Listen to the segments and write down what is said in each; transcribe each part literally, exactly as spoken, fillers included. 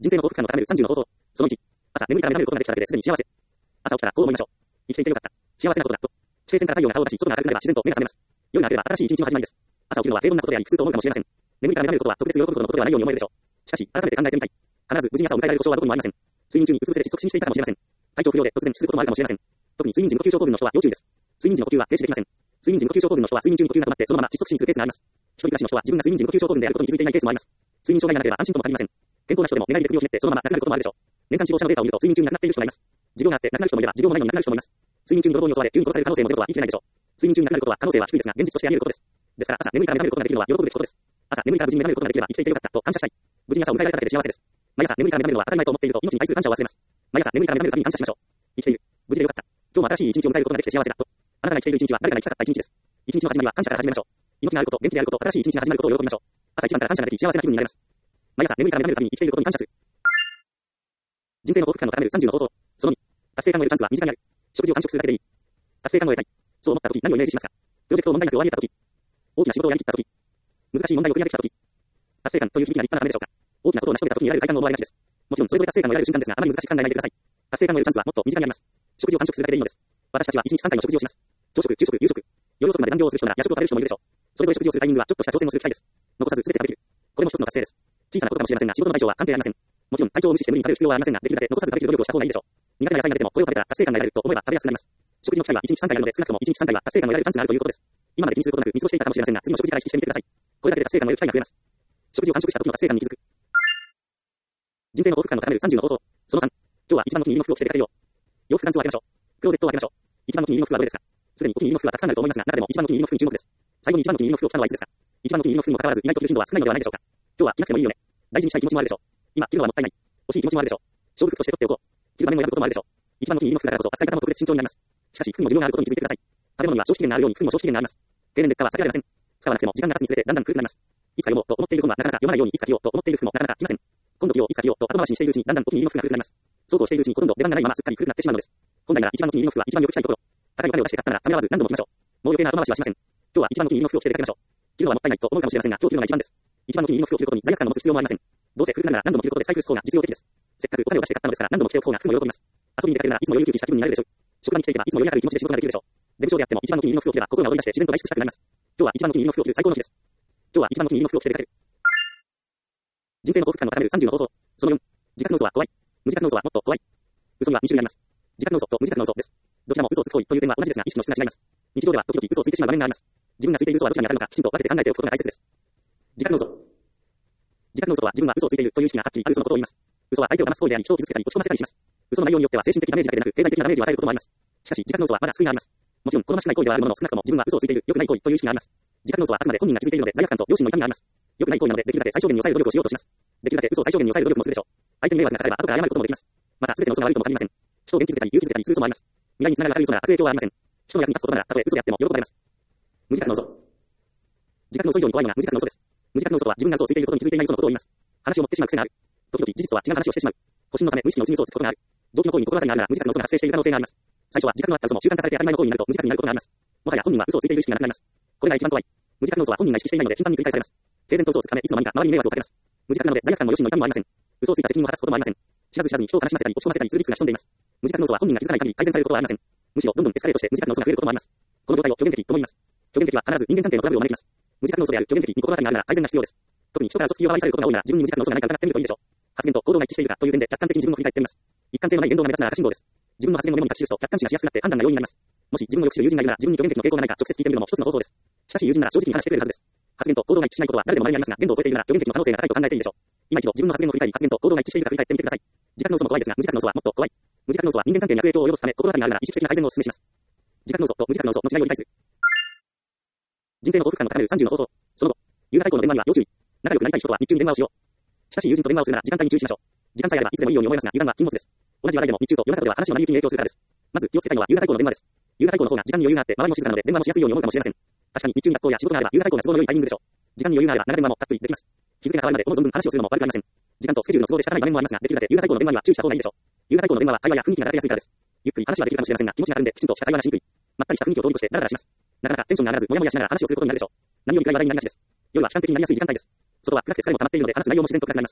人生の幸福感の高めるさんじゅうの方法。そのいち。朝、眠りから目覚めることができただけですでに幸せ。朝起きたらこう思いましょう。生きていてよかった。幸せなことだ。と。地平線から太陽が顔を出し、外が明るくなれば自然と目が覚めます。夜が明ければ新しい一日の始まりです。朝起きるのは平凡なことであり、普通と思うかもしれません。眠りから目覚めることは特別喜ぶことのことではないように思えるでしょう。しかし、改めて考えてみたい。必ず無事に朝を迎えられる保証はどこにもありません。睡眠中にうつ伏せで窒息死にしていたかもしれません。体調不良で突然死することもあるかもしれません。特に睡眠時無呼吸症候群の人は要注意です。睡眠時の呼吸は停止できません。睡眠時無呼吸症候群の人は睡眠中に呼吸が止まってそのまま窒息死にするケースがあります。一人暮らしの人は自分が睡眠時無呼吸症候群であることに気づいていないケースもあります。睡眠障害がなければ安心とも限りません。健康な人でも寝ないで首をひねってそのまま亡くなることもあるでしょう。年間死亡者のデータを見ると睡眠中に亡くなっている人がいます。持病があって亡くなる人もいれば持病もないのに亡くなる人もいます。睡眠中に泥棒に襲われ急に殺される可能性もゼロとは言い切れないでしょう。睡眠中に亡くなることは可能性は低いですが現実としてあり得ることです。ですから朝眠りから目覚めることができるのは喜ぶべきことです。朝眠りから無事に目覚めることができれば生きていてよかったと感謝したい。無事に朝を迎えられただけで幸せです。毎朝眠りから目覚めるのは当たり前と思っていると命に対する感謝を忘れます。毎朝眠りから目覚めるために感謝しましょう。生きている。無事でよかった。今日も新しい一日を迎えることができて幸せだと。あなたが生きている一日は誰かが生きたかった一日です。一日の始まりは感謝から始めましょう。命があること、元気であること、新しい一日が始まることを喜びましょう。朝一番から感謝ができ幸せな気分になれます。毎朝眠りから目覚めるために生きていることに感謝する。人生の幸福感の高めるさんじゅうの方法。そのに。達成感を得るチャンスは身近にある。食事を完食するだけでいい。達成感を得たい。そう思った時何をイメージしますか？プロジェクトを問題なく終わり得た時。大きな仕事をやりきった時。難しい問題をクリアできた時。達成感という響きが立派なためでしょうか？大きなことを成し遂げた時に得られる快感の思われなしです。もちろんそれぞれ達成感を得られる瞬間ですが、あまり難しく考えないでください。達成感を得るチャンスはもっと身近にあります。食事を完食するだけでいいのです。私たちはいちにちさんかいの食事をします。朝食、昼食、夕食。夜遅くまで残業をする人なら夜食を食べる人もいるでしょう。それぞれ食事をするタイミングはちょっとした挑戦をする機会です。残さず全て食べきる。これも一つの達成です。小さなことかもしれませんが、仕事の代償は関係ありません。もちろん体調を無視して無理に食べる必要はありませんが、できるだけ残さず食べきる努力をした方がいいでしょう。苦手な野菜が出てもこれを食べたら達成感が得られると思えば食べやすくなります。食事の機会はいちにちさんかいあるので少なくともいちにちさんかいは達成感を得られるチャンスがあるということです。今まで気にすることなく見過ごしていたかもしれませんが、次の食事から意識してみてください。これだけで達成感を得る機会が増えます。食事を完食した時の達成感に気づく。人生の幸福感の高めるさんじゅうの方法。そのさん。今日は一番のお気に入りの服を着て出かけるよ。洋服関数を開けましょう。クローゼットを開けましょう。一番のお気に入りの服はどれですか？すでにお気に入りの服はたくさんあると思いますが、中でも一番のお気に入りの服に注目です。最後に一番のお気に入りの服を着たのはいつですか？一番のお気に入りの服にもかかわらず意外と着る頻度は少ないのではないでしょうか。今日は着なくてもいいよね。大事にしたい気持ちもあるでしょう。今着るのはもったいない。欲しい気持ちもあるでしょう。勝負服として取っておこう。着る場面を選ぶこともあるでしょう。一番のお気に入りの服だからこそ扱い方も特別慎重になります。しかし服にも寿命があることに気づいてください。食べ物には消費期限があるように服にも消費期限があります。経年劣化は避けられません。使わなくても時間が経つにつれてだんだん古くなります。いつか読もうと思っている本はなかなか読まないようにいつか着ようと思っている服もなかなか着ません。今度着よういつか着ようと後回しにしているうちにだんだんお気に入りの服が古くなります。そうこうしているうちにほとんど出番がないまますっかり古くなってしまうのです。本来なら一番のお気に入りの服は一番よく着たいところ。高いお金を出して買ったならためらわず何度も着ましょう。もう余計な後回しはしません。今日は一番のお気に入りの服を着て出かけましょう。着るのはもったいないと思うかもしれませんが、今日着るのが一番です。一番のお気に入りの服を着ることに罪悪感を持つ必要もありません。どうせ古くなるなら何度も着ることで再封す方が実用的です。せっかくお金を出して買ったのですから何度も着ておく方が服も喜びます。遊びに出かけるならいつも余裕休憩した気分になるでしょう。職場に来ていけばいつも余裕ある気持ちで仕事ができるでしょう。出口上であっても一番のお気に入りの服を着れば心が躍り出して自然と外出したくなります。今日は一番のお気に入りの服を着る最高の日です。今日は一番のお気に入りの服を着て出かける。人生の幸福感の高めるさんじゅうの方法。そのよん。自覚の嘘は怖い。無自覚の嘘はもっと怖い。嘘にはに種類あります。自覚の嘘と無自覚の嘘です。どちらも嘘をつく行為という点は同じですが意識の質が違います。日常では時々嘘をついてしまう場面があります。自分がついている嘘はどちらに当たるのかきちんと分けて考えておくことが大切です。自覚の嘘。自覚の嘘とは自分は嘘をついているという意識がはっきりある嘘のことを言います。嘘は相手を騙す行為であり人を傷つけたり落ち込ませたりします。嘘の内容によっては精神的ダメージだけでなく経済的なダメージを与えることもあります。しかし自覚の嘘はまだ救いがあります。もちろん好ましくない行為ではあるものの少なくとも自分は嘘をついている良くない行為という意識があります。自覚の嘘はあくまで本人が気づいているので罪悪感と良心の痛みがあります。良くない行為なのでできるだけ最小限に抑える努力をしようとします。できるだけ嘘を最小限に抑える努力もするでしょう。相手に迷惑がかかれば後から謝ることもできます。また全ての嘘が悪いとも限りません。人を元気づけたり勇気づけたりする嘘もあります。未来につながる明るい嘘なら悪影響はありません。人の役に立つことならたとえ嘘であっても喜ばれます。無自覚の嘘。自覚の嘘以上に怖いのが無自覚の嘘です。無自覚の嘘とは自分が嘘をついていることに気づいていない嘘のことを言います。話を持ってしまう癖がある。時々事実とは違う話をしてしまう。保身のため無意識のうちに嘘をつくことがある。動機の行為に心当たりがあるなら無自覚の嘘が発生している可能性があります。最初は自覚のあった嘘も習慣化されて当たり前の行為になると無自覚になることがあります。もはや本人は嘘をついている意識がなくなります。これが一番怖い。無自覚の嘘は本人が意識していないので頻繁に繰り返されます。平然と嘘をつくためいつの間にか周りに迷惑をかけます。無自覚なので罪悪感も良心の痛みもありません。嘘をついた責任を果たすこともありません。知らず知らずに人を悲しませたり落ち込ませたりするリスクが潜んでいます。無自覚の嘘は本人が気づかない限り改善されることはありません。むしろどんどんエスカレートして無自覚の嘘が増えることもあります。この状態を虚言的とも言います。虚言的は必ず人間関係のトラブルを招きます。無自覚の嘘である虚言的に心当たりがあるなら改善が必要です。特に人から嘘つきを奪われされることが多いなら自分に無自覚の嘘がないか疑ってみるといいでしょう。発言と行動が一致しているかという点で客観的に自分を振り返ってみます。一貫性のない言動が目立つなら赤信号です。自分の発言をメモに書き記すと客観視がしやすくなって判断が容易になります。もし自分をよく知る友人がいるなら自分に虚言的の傾向がないか直接聞いてみるのも一つの方法です。親しい友人なら正直に話してくれるはずです。発言と行動が一致しないことは誰でも稀にありますが限度を超えているなら虚言的の可能性が高いと考えていいでしょう。今一度自分の発言を振り返り発言と行動が一致しているか振り返ってみてください。自覚の嘘も怖いですが無自覚の嘘はもっと怖い。無自覚の嘘は人間関係に悪影響を及ぼすため心当たりがあるなら意識的な改善をお勧めします。自覚の嘘と無自覚の嘘の違いを理解する。人生の幸福感の高めるさんじゅうの方法。その後、夕方以降の電話には要注意。仲良くなりたい人とは日中に電話をしよう。親しい友人と電話をするなら時間帯に注意しましょう。時間さえあればいつでもいいように思いますが油断は禁物です。同じ話題でも日中と夜中とでは話の成り行きに影響するからです。まず気をつけたいのは夕方以降の電話です。夕方以降の方が時間に余裕があって周りも静かなので電話もしやすいように思うかもしれません。確かに日中に学校や仕事があれば夕方以降が都合の良いタイミングでしょう。時間に余裕があれば長電話もたっぷりできます。日付が変わるまで思う存分話をするのも悪くありません。時間とスケジュールの都合で仕方ない場面もありますができるだけ夕方以降の電話には注意した方がいいでしょう。夕方以降の電話は会話や雰囲気が立てやすいからです。ゆっくり話はできるかもしれませんが気持ちがあるんできちんとした会話がしにくい。まったりした雰囲気を通り越してダラダラします。なかなかテンションが上がらずモヤモヤしながら話をすることになるでしょう。何より暗い話題になりがちです。夜は悲観的になりやすい時間帯です。外は暗くて疲れも溜まっているので話す内容も自然と暗くなります。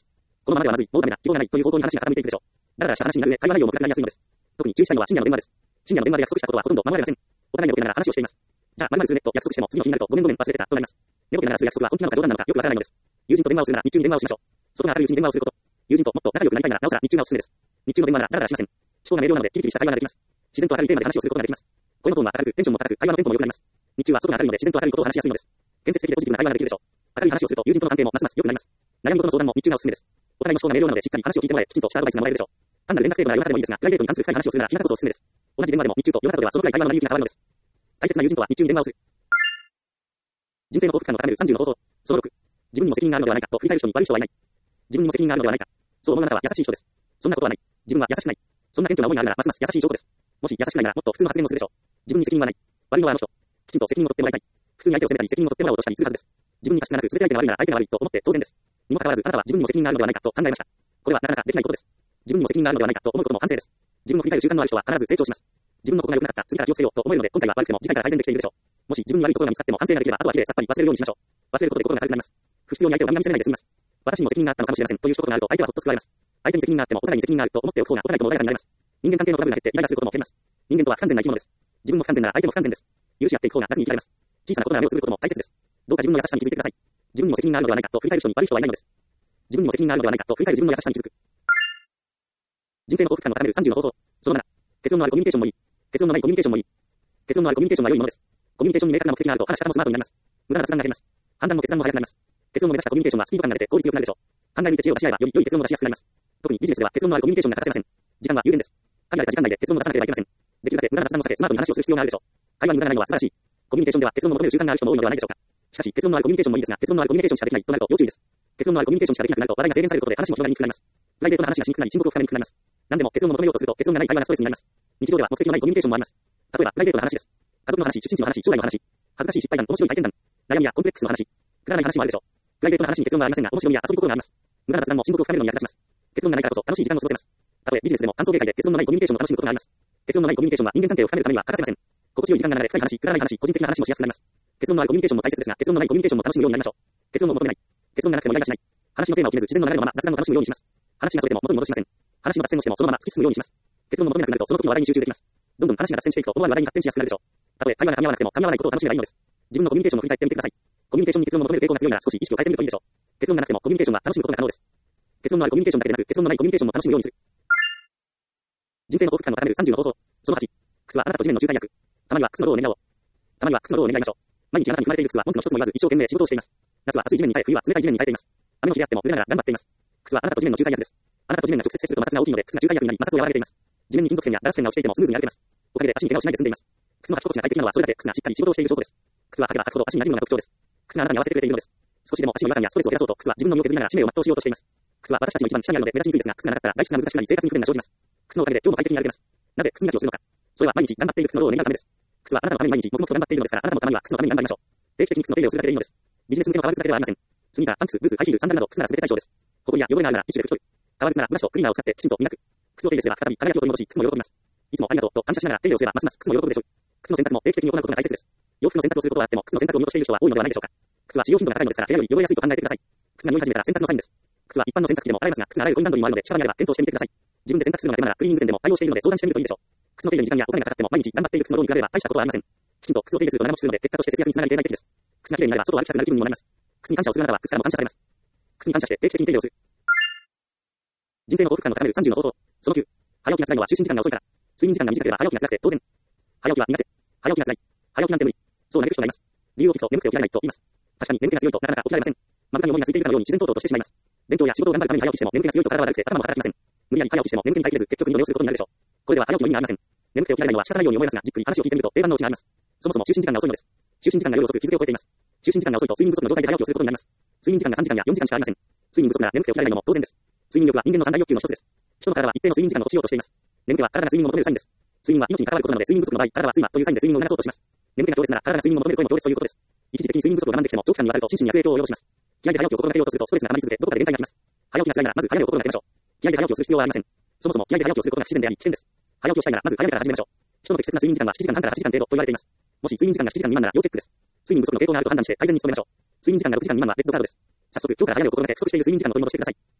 このままではまずい、もうダメだ、希望がないという方向に話が傾いていくでしょう。だらだらした話になる上、会話内容も暗くなりやすいのです。特に注意したいのは深夜の電話です。深夜の電話で約束したことはほとんど守られません。お互い寝ぼけながら話をしています。じゃあ、まるまるするねと約束しても次の日になるとごめんごめん忘れてたとなります。寝ぼけながらする約束は本気なのか冗談なのかよくわからないのです。友人と電話をするなら日中に電話をしましょう。外が明るいうちに電話をすること。友人ともっと仲良くなりたいならなおさら日中がおすすめです。日中の電話ならダラダラしません。思考が明瞭なのでキリキリした会話ができます。自然と明るいテーマで話をすることができます。声のトーンは明るく、テンションも高く、会話のテンポも良くなります。日中は外が明るいので自然と明るいことを話しやすいのです。建設的でポジティブな会話ができるでしょう。明るい話をすると友人との関係もますます良くなります。悩み事の相談も日中がおすすめです。お互いの思考が明瞭なのでしっかり話を聞いてもらえ、きちんとしたアドバイスがもらえるでしょう。単なる連絡程度なら夜中でもいいですが、プライベートに関する深い話をするなら日中こそおすすめです。同じ電話でも日中と夜中ではそのくらい会話の成り行きが変わるのです。大切な友人とは日中に電話をする。人生の幸福感の高めるさんじゅうの方法。そのろく。自分にも責任があるのではないかと振り返る人に悪い人はいない。自分にも責任があるのではないか。そう思うあなたは優しい人です。そんなことはない。自分は優しくない。そんな謙虚な思いがあるならますます優しい証拠です。もし優しくないならもっと普通の発言をするでしょう。自分に責任はない。悪いのはあの人。きちんと責任を取ってもらいたい。普通に相手を責めたり責任を取ってもらおうとしたりするはずです。自分に過失がなく全て相手が悪いなら相手が悪いと思って当然です。にもかかわらずあなたは自分にも責任があるのではないかと考えました。これはなかなかできないことです。自分にも責任があるのではないかと思うことも反省です。自分を振り返る習慣のある人は必ず成長します。自分のことが良くなかった、次から気をつけようと思えるので今回は悪くても次回から改善できているでしょう。もし自分に悪いところが見つかっても反省ができればあとはきれいさっぱり忘れるようにしましょう。忘れることで心が軽くなります。不必要に相手をガンガン責めないで済みます。私にも責任があったのかもしれませんという一言があると相手はほっと救われます。相手に責任があってもお互いに責任があると思っておく方がお互いとも穏やかになります。人間関係のトラブルが減ってイライラすることも減ります。人間とは不完全な生き物です。自分も不完全なら相手も不完全です。許し合っていく方が楽に生きられます。小さなことなら目をつぶることも大切です。どうか自分の優しさに気づいてください。自分にも責任があるのではないかと振り返る人に悪い人はいないのです。自分にも責任があるのではないかと振り返る自分の優しさに気づく。人生の幸福感を高めるさんじゅうの方法。そのなな。結論のあるコミュニケーションもいい。結論のないコミュニケーションもいい。結論のあるコミュニケーションは良いものです。コミュニケーションに明確な目的があると話し方もスマートになります。無駄な雑談が減ります。判断も決断も早くなります。結論を目指したコミュニケーションはスピード感が出て効率よくなるでしょう。考え抜いて知恵を出し合えばより良い結論を出しやすくなります。特にビジネスでは結論のあるコミュニケーションが欠かせません。時間は有限です。限られた時間内で結論を出さなければいけません。できるだけ無駄な雑談を避けスマートに話をする必要があるでしょう。会話に無駄がないのは素晴らしい。コミュニケーションでは結論を求める習慣がある人も多いのではないでしょうか。しかし結論のあるコミュニケーションもいいですが、結論のあるコミュニケーションしかできないとなると要注意です。結論のあるコミュニケーションしかできなくなると話題が制限されることで話も広がりにくくなります。プライベートな話がしにくくなり沈黙を深めにくくなります。何でも結論を求めようとすると結論がない会話がストレスになります。日常では目的のないコミュニケーションもあります。例えばプライベートな話です。家族の話、出身地の話、将来の話、恥ずかしい失敗談、面白い体験談、悩みやコンプレックスの話、くだらない話もあるでしょう。プライベートな話に結論はありませんが、面白みや遊び心があります。無駄な雑談も沈黙を深めるのに役立ちます。結論がないからこそ楽しい時間を過ごせます。たとえビジネスでも感想芸会で結論のないコミュニケーションを楽しむことがあります。結論のないコミュニケーションは人間関係を深めるためには欠かせません。心地よい時間が流れ深い話、くだらない話、個人的な話もしやすくなります。結論のあるコミュニケーションも大切ですが、結論のないコミュニケーションも楽しむようになりましょう。結論を求めない。結論がなくてもイライラしない。話のテーマを決めず自然の流れのまま雑談を楽しむようにします。話がそれても元に戻しません。話の脱線をしてもそのまま突き進むようにします。結論を求めなくなるとその時の話題に集中できます。どんどん話が脱線していくと思わぬ話題に発展しやすくなるでしょう。たとえ会話が噛み合わなくても噛み合わないことを楽しめばいいのです。自分のコミュニケーションを振り返ってみてください。コミュニケーションに結論を求める傾向が強いなら少し意識を変えてみるといいでしょう。結論がなくてもコミュニケーションは楽しむことが可能です。結論のあるコミュニケーションだけでなく結論のないコミュニケーションも楽しむようにする。人生の幸福感を高めるさんじゅうの方法。そのはち。靴はあなたと地面の渋滞にある。たまには靴のローを願おう。たまには靴のローを願いましょう。毎日あなたに踏まれている靴は文句の一つも言わず一生懸命仕事をしています。夏は暑い地面に耐え、冬は冷たい地面に耐えています。雨の日であっても濡れながら頑張っています。靴はあなたと地面の渋滞薬です。あなたと地面が直接接すると摩擦が大きいので靴が渋滞薬になり摩擦を和らげています。地面に金属片やガラス片が落ちていてもスムーズに歩けます。おかげで足に怪我をしないで済んでいます。靴の履き心地が快適なのはそれだけ靴がしっかり仕事をしている証拠です。靴は履けば履くほど足に馴染むのが特徴です。靴があなたに合わせてくれているのです。少しでも足の違和感やストレスを減らそうと靴は自分の身を削りながら使命を全うしようとしています。靴は私たちの一番下にあるので目立ちにくいですが、靴がなかったら外出が難しくなり生活に不便が生じます。靴のおかげで今日も快適に歩けます。なぜ靴磨きをするのか。それは毎日頑張っている靴のローを願うためです。靴はあなたのために毎日黙々と頑張っているのですから、あなたのためには靴のために頑張りましょう。定期的に靴の手入れをするだけでいいのです。ビジネス向けの革靴だけではありません。スニーカー、パンツ、ブーツ、ハイヒール、サンダルなど靴なら全て対象です。ほこりや汚れがあるならティッシュで拭き取る。革靴ならブラシとクリーナーを使ってきちんと磨く。靴を手入れすれば再び輝きを取り戻し、靴も喜びます。いつもありがとうと感謝しながら手入れをすればますます靴も喜ぶでしょう。靴の洗濯も定期的に行うことが大切です。洋服の洗濯をすることはあっても靴の洗濯を見落としている人は多いのではないでしょうか。靴は使用頻度が高いのですから部屋より汚れやすいと考えてください。靴が匂い始めたら洗濯のサインです。靴は一般の洗濯機でも洗えますが、靴が洗えるコインランドリーもあるので近場にあれば検討してみてください。自分で洗濯するのが手間ならクリーニング店でも対応しているので相談してみるといいでしょう。靴の手入れに時間やお金がかかっても毎日頑張っている靴のローに比べれば大したことはありません。きちんと靴を手入れすると長持ちするので結果として節約につながり経済的です。靴がきれいになれば外を歩きたくなる気分にもなります。靴に感謝をするあなたは靴からも感謝されます。靴に感謝して定期的に手入れをする。人生の幸福感を高めるさんじゅうの方法。そのきゅう。早起きが辛いのは就寝時間が遅いから。睡眠時間が短ければ早起きが辛くて当然。早起きは苦手。早起きが辛い。早起きなんて無理。そう嘆く人がいます。理由を聞くと眠くて起きられないと言います。確かに眠気が強いとなかなか起きられません。まぶたに思いがついているかのように自然とうとうとしてしまいます。勉強や仕事を頑張るために早起きしても眠気が強いと体はだるくて頭も働きません。無理やり早起きしても眠気に耐えきれず結局二度寝をすることになるでしょう。これでは早起きの意味がありません。眠くて起きられないのは仕方ないように思いますが、じっくり話を聞いてみると定番のうちがあります。そもそも就寝時間が遅いのです。就寝時間が夜遅く日付を超えています。就寝時間が遅いと睡眠不足の状態で早起きをすることになります。睡眠時間がさんじかんやよんじかんしかありません。睡眠不足なら眠くて起きられないのも当然です。睡眠力は人間の三大欲求の一つです。人の体は一定の睡眠時間を落としようとしています。眠気は体が睡眠を求めるサインです。睡眠は命に関わることなので睡眠不足の場合、体は睡魔というサインで睡眠を促そうとします。眠気が強烈なら体が睡眠を求める声も強烈ということです。一時的に睡眠不足を我慢できても長期間にわたると心身に悪影響を及ぼします。気合で早起きを心がけようとするとストレスが溜まり続け、どこかで限界が来ます。早起きが辛いならまず早めを心がけましょう。気合で早起きをする必要はありません。そもそも気合で早起きをすることが不自然であり危険です。早起きをしたいならまず早めから始めましょう。人の適切な睡眠時間はしちじかんはんからはちじかん程度と言われています。もし睡眠時間がしちじかん未満なら要チェックです。睡眠不足の傾向があると判断して改善に努めましょう。睡眠時間がろくじかん未満はレッドカードです。早速今日から早めを心がけ不足している睡眠時間を取り戻してください。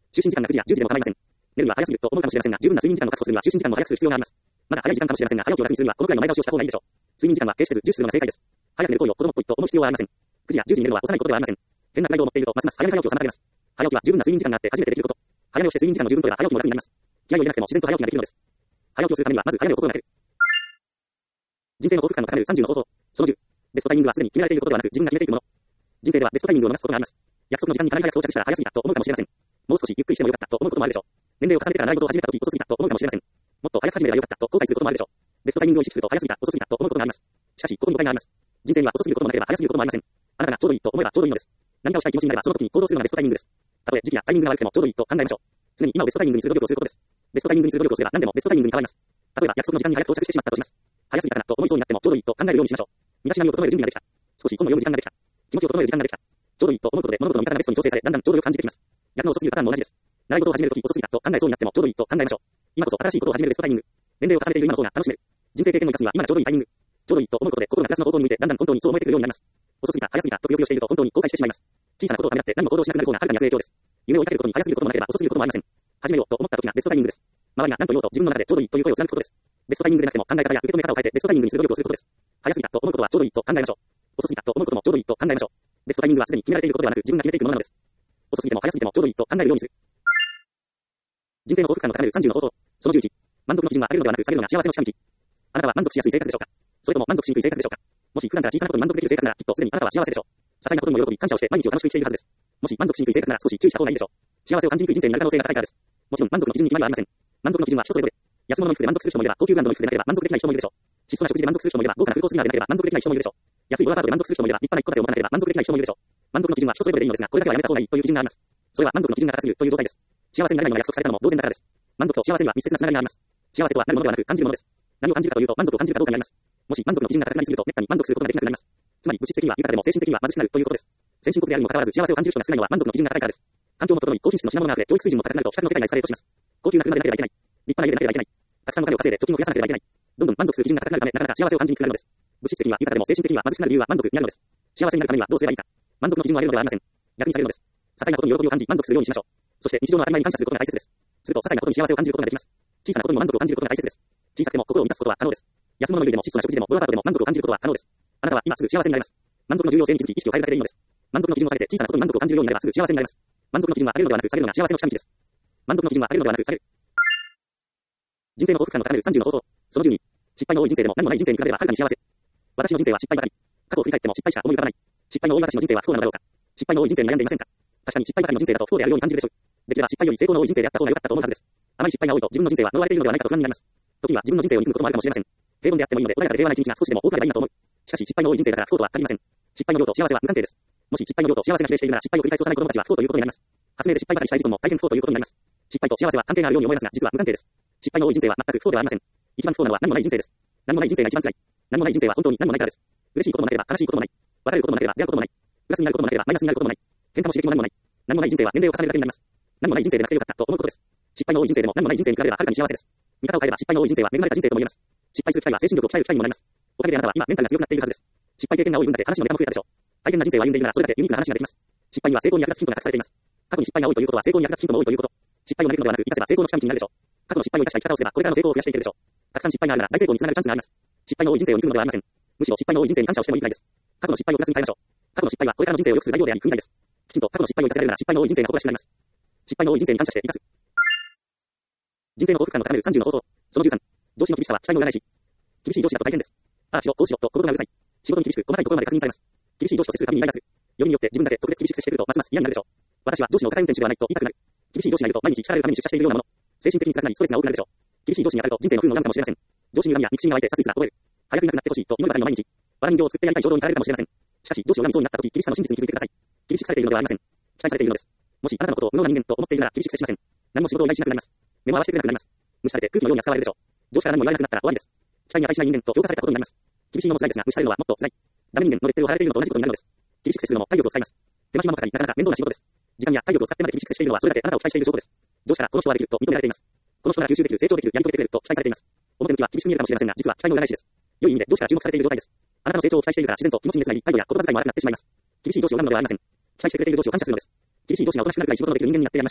就寝時間がくじやじゅうじでも構いません。寝るには早すぎると思うかもしれませんが、十分な睡眠時間を確保するには就寝時間も早くする必要があります。まだ早い時間かもしれませんが、早起きを楽にするにはこのくらいの前倒しをした方がいいでしょう。睡眠時間は決してず重視するのが正解です。早く寝る行為を子供っぽいと思う必要はありません。くじやじゅうじに寝るのは幼いことではありません。変なプライドを持っているとますます早寝早起きを妨げます。早起きは十分な睡眠時間があって初めてできること。早寝をして睡眠時間の十分取れば早起きも楽になります。気合を入れなくても自然と早起きができるのです。早起きをするためにはまず早寝を心がける。人生の幸福感の高めるさんじゅうの方法。そのじゅう。ベストタイミングはすでに決められていることではなく自分が決めているもの。人生ではベストタイミングを逃すことがあります。約束の時間にかなり早く到着したら早すぎたと思うかもしれません。もう少しゆっくりしてもよかったと思うこともあるでしょう。年齢を重ねてから習い事を始めた時遅すぎたと思うかもしれません。もっと早く始めればよかったと後悔することもあるでしょう。ベストタイミングを意識すると早すぎた、遅すぎたと思うことがあります。しかし、ここに誤解があります。人生には遅すぎることもなければ早すぎることもありません。あなたがちょうどいいと思えばちょうどいいのです。何かをしたい気持ちになればその時に行動するのがベストタイミングです。たとえ時期やタイミングが悪くてもちょうどいいと考えましょう。常に今をベストタイミングにする努力をすることです。ベストタイミングにする努力をすれば何でもベストタイミングに変わります。例えば約束の時間に早く到着してしまったとします。早すぎたかなと思いそうになってもちょうどいいと考えるようにしましょう。身だしなみを整える準備ができた。少し本の読む時間ができた。気持ちを整える時間ができた。ちょうどいいと思うことで物事の見方がベストに調整され、だんだんちょうどよく感じてきます。逆の遅すぎるパターンも同じです。習い事を始めるとき遅すぎたと考えそうになってもちょうどいいと考えましょう。今こそ新しいことを始めるベストタイミング。年齢を重ねている今の方が楽しめる。人生経験の生かすには今がちょうどいいタイミング。ちょうどいいと思うことで心がプラスの方向に向いてだんだん本当にそう思えてくるようになります。遅すぎた、早すぎたとくよくよしていると本当に後悔してしまいます。小さなことをためらって何も行動しなくなる方がはるかに悪影響です。夢を追いかけることに早すぎることもなければ遅すぎることもありません。始めようと思った時がベストタイミングです。周りが何と言おうと自分の中でちょうどいいという声を貫くことです。ベストタイミングでなくても考え方や受け止め方を変えてベストタイミングにする努力をすることです。早すぎたと思うことはちょうどいいと考えましょう。遅すぎたと思うこともちょうどいいと考えましょう。ベストタイミングはすでに決められていることではなく自分が決めていくものなのです。遅すぎても早すぎてもちょうどいいと考えるようにする。人生の幸福感の高めるさんじゅうの方法。そのじゅういち。満足の基準は上げるのではなく下げるのが幸せの近道。あなたは満足しやすい性格でしょうか。それとも満足しにくい性格でしょうか。もし普段から小さなことに満足できる性格ならきっとすでにあなたは幸せでしょう。些細なことにも喜び感謝をして毎日を楽しく生きているはずです。もし満足しにくい性格なら少し注意した方がいいでしょう。幸せを感じにくい人生になる可能性が高いからです。もちろん満足の基準に決まりはありません。満足の基準は人それぞれ。安物の服で満足する人もいれば高級ブランドの服でなければ満足できない人もいるでしょう。質素な食事で満足する人もいれば豪華な空港スキナーでなければ満足できない人もいるでしょう。安いドラパートで満足する人もいれば立派な一戸建てを持たなければ満足できない人もいるでしょう。満足の基準は人それぞれでいいのですが、これだけはやめた方がいいという基準があります。それは満足の基準が高すぎるという状態です。幸せになれないのが約束されたのも同然だからです。満足と幸せには密接なつながりがあります。幸せとはなるものではなく感じるものです。何を感じるかというと満足を感じるかどうかにあります。もし満足の基準が高くなりすぎると滅多に満足することができなくなります。つまり物質的には豊かでも精神的には貧しくなるということです。先進国であるにもかかわらず幸せを感じる人が少ないのは満足の基準が高いからです。環境も整い高品質の品物が溢れ教育水準も高くなると比較の世界がエスカレートします。高級な車でなければいけない。立派な家でなければいけない。たくさんのお金を稼いで貯金を増やさなければいけない。どんどん満足する基準が高くなるためなかなか幸せを感じにくくなるのです。物質的には豊かでも精神的には貧しくなる理由は満足にあるのです。幸せになるためにはどうすればいいか。満足の基準を上げるのではありません。逆にされるのです。些細なことに喜びを感じ満足するようにしましょう。そして日常の当たり前に感謝することが大切です。すると些細なことに幸せを感じることができます。小さなことにも満足を感じることが大切です。小さくても心を満たすことは可能です。安物の家でも質素な食事でもドラパートでも満足を感じることは可能です。あなたは今すぐ幸せになれます。満足の重要性に気づき意識を変えるだけでいいのです。満足の基準を下げて小さなことに満足を感じるようになればすぐ幸せになれます。満足の基準は上げるのではなく下げるのが幸せの近道です。満足の基準は上げるのではなく下げる。人生の幸福感の高めるさんじゅうの方法。そのじゅうに。失敗の多い人生でも何もない人生に比べればはるかに幸せ。私の人生は失敗ばかり。過去を振り返っても失敗しか思い浮かばない。失敗の多い私の人生は不幸なのだろうか。失敗の多い人生に悩んでいませんか。確かに失敗ばかりの人生だと不幸であるように感じるでしょう。できれば失敗より成功の多い人生であった方が良かったと思うはずです。あまり失敗が多いと自分の人生は呪われているのではないかと不安になります。時には自分の人生を憎むこともあるかもしれません。平凡であってもいいので穏やかで平和な一日が少しでも多くなればいいなと思う。しかし失敗の多い人生だから不幸とは限りません。失敗の量と幸せは無関係です。もし失敗の量と幸せが比例しているなら失敗を繰り返す幼い子供たちは不幸ということになります。発明で失敗ばかりしたエジソンも大変不幸ということになります。失敗と幸せは関係があるように思いますが実は無関係です。失敗の多い人生は全く不幸ではありません。一番不幸なのは何もない人生です。何もない人生が一番辛い。何もない人生は本当に何もないからです。嬉しいこともなければ悲しいこともない。別れることもなければ出会うこともない。プラスになることもなければマイナスになることもない。喧嘩も刺激も何もない。何もない人生は年齢を重ねるだけになります。何もない人生でなくてよかったと思うことです。失敗の多い人生でも何もない人生に比べればはるかに幸せです。見方を変えれば失敗の多い人生は恵まれた人生とも言えます。失敗する機会は精神力を鍛える機会にもなります。おかげであなたは今メンタルが強くなっているはずです。失敗経験が多い分だけ話のネタも増えたでしょう。大変な人生を歩んでいるならそれだけユニークな話ができます。失敗には成功に役立つヒントが隠されています。過去に失敗が多いということは成功に役立つヒントも多いということ。失敗を嘆くのではなく生かせば成功の近道になるでしょう。過去の失敗を生かした生き方をすればこれからの成功を増やしていけるでしょう。たくさん失敗があるなら大成功につながるチャンスがあります。失敗の多い人生を憎むのではありません。むしろ失敗の多い人生に感謝をしてもいいくらいです。過去の失敗をプラスに変えましょう。過去の失敗はこれからの人生を良くする材料であり、訓練です。きちんと過去の失敗を生かせられるなら失敗の多い人生が誇らしくなります。失敗の多い人生に感謝して生かす。人生の幸福感の高めるさんじゅうの方法。そのじゅうさん。上司の厳しさは期待の占い師。厳しい上司だと大変です。ああしろ、こうしろと心がうるさい。仕事に厳しく細かいところまで確認されます。厳しい上司と接するたびにイライラする。よりによって自分だけ特別厳しく接してくるとますます嫌になるでしょう。私は上司の硬い運転手ではないと言いたくなる。厳しい上司になると毎日力を得るために出社しているようなもの。精神的に辛くなりストレスが多くなるでしょう。厳しい上司に当たると人生の不運を生むかもしれません。上司に恨みや憎しみが湧いて殺意すら覚える。早くいなくなってほしいと祈るばかりの毎日。バラ人形を作ってやりたい衝動に駆られるかもしれません。しかし上司を恨みそうになった時厳しさの真実に気づいてください。厳しくされているのではありません。期待されているのです。もしあなたのことを無能な人間と思っているなら厳しく接しません。何も仕事を依頼しなくなります。目も合わせてくれなくなります。無視されて空気のように扱われるでしょう。上司から何も言われなくなったら終わりです。期待に値しない人間と評価されたことになります。厳しいのも辛いですが無視されるのはもっと辛い。ダメ人間のレッテルを貼られているのと同じことになるのです。厳しく接するのも体力を使います。手間暇もかかりなかなか面倒な仕事です。時間や体力を使ってまで厳しく接しているのはそれだけあなたを期待している証拠です。上司からこの人はできると認められています。この人なら吸収できる、成長できる、やり遂げてくれると期待されています。表向きは厳しく見えるかもしれませんが実は期待の占い師です。良い意味で上司から注目されている状態です。あなたの成長を期待しているから自然と気持ちに熱がり、態度や言葉遣いも悪くなってしまいます。厳しい上司を恨むのではありません。期待してくれている上司を感謝するのです。厳しい上司がおとなしくなるくらい仕事のできる人間になってやりましょう。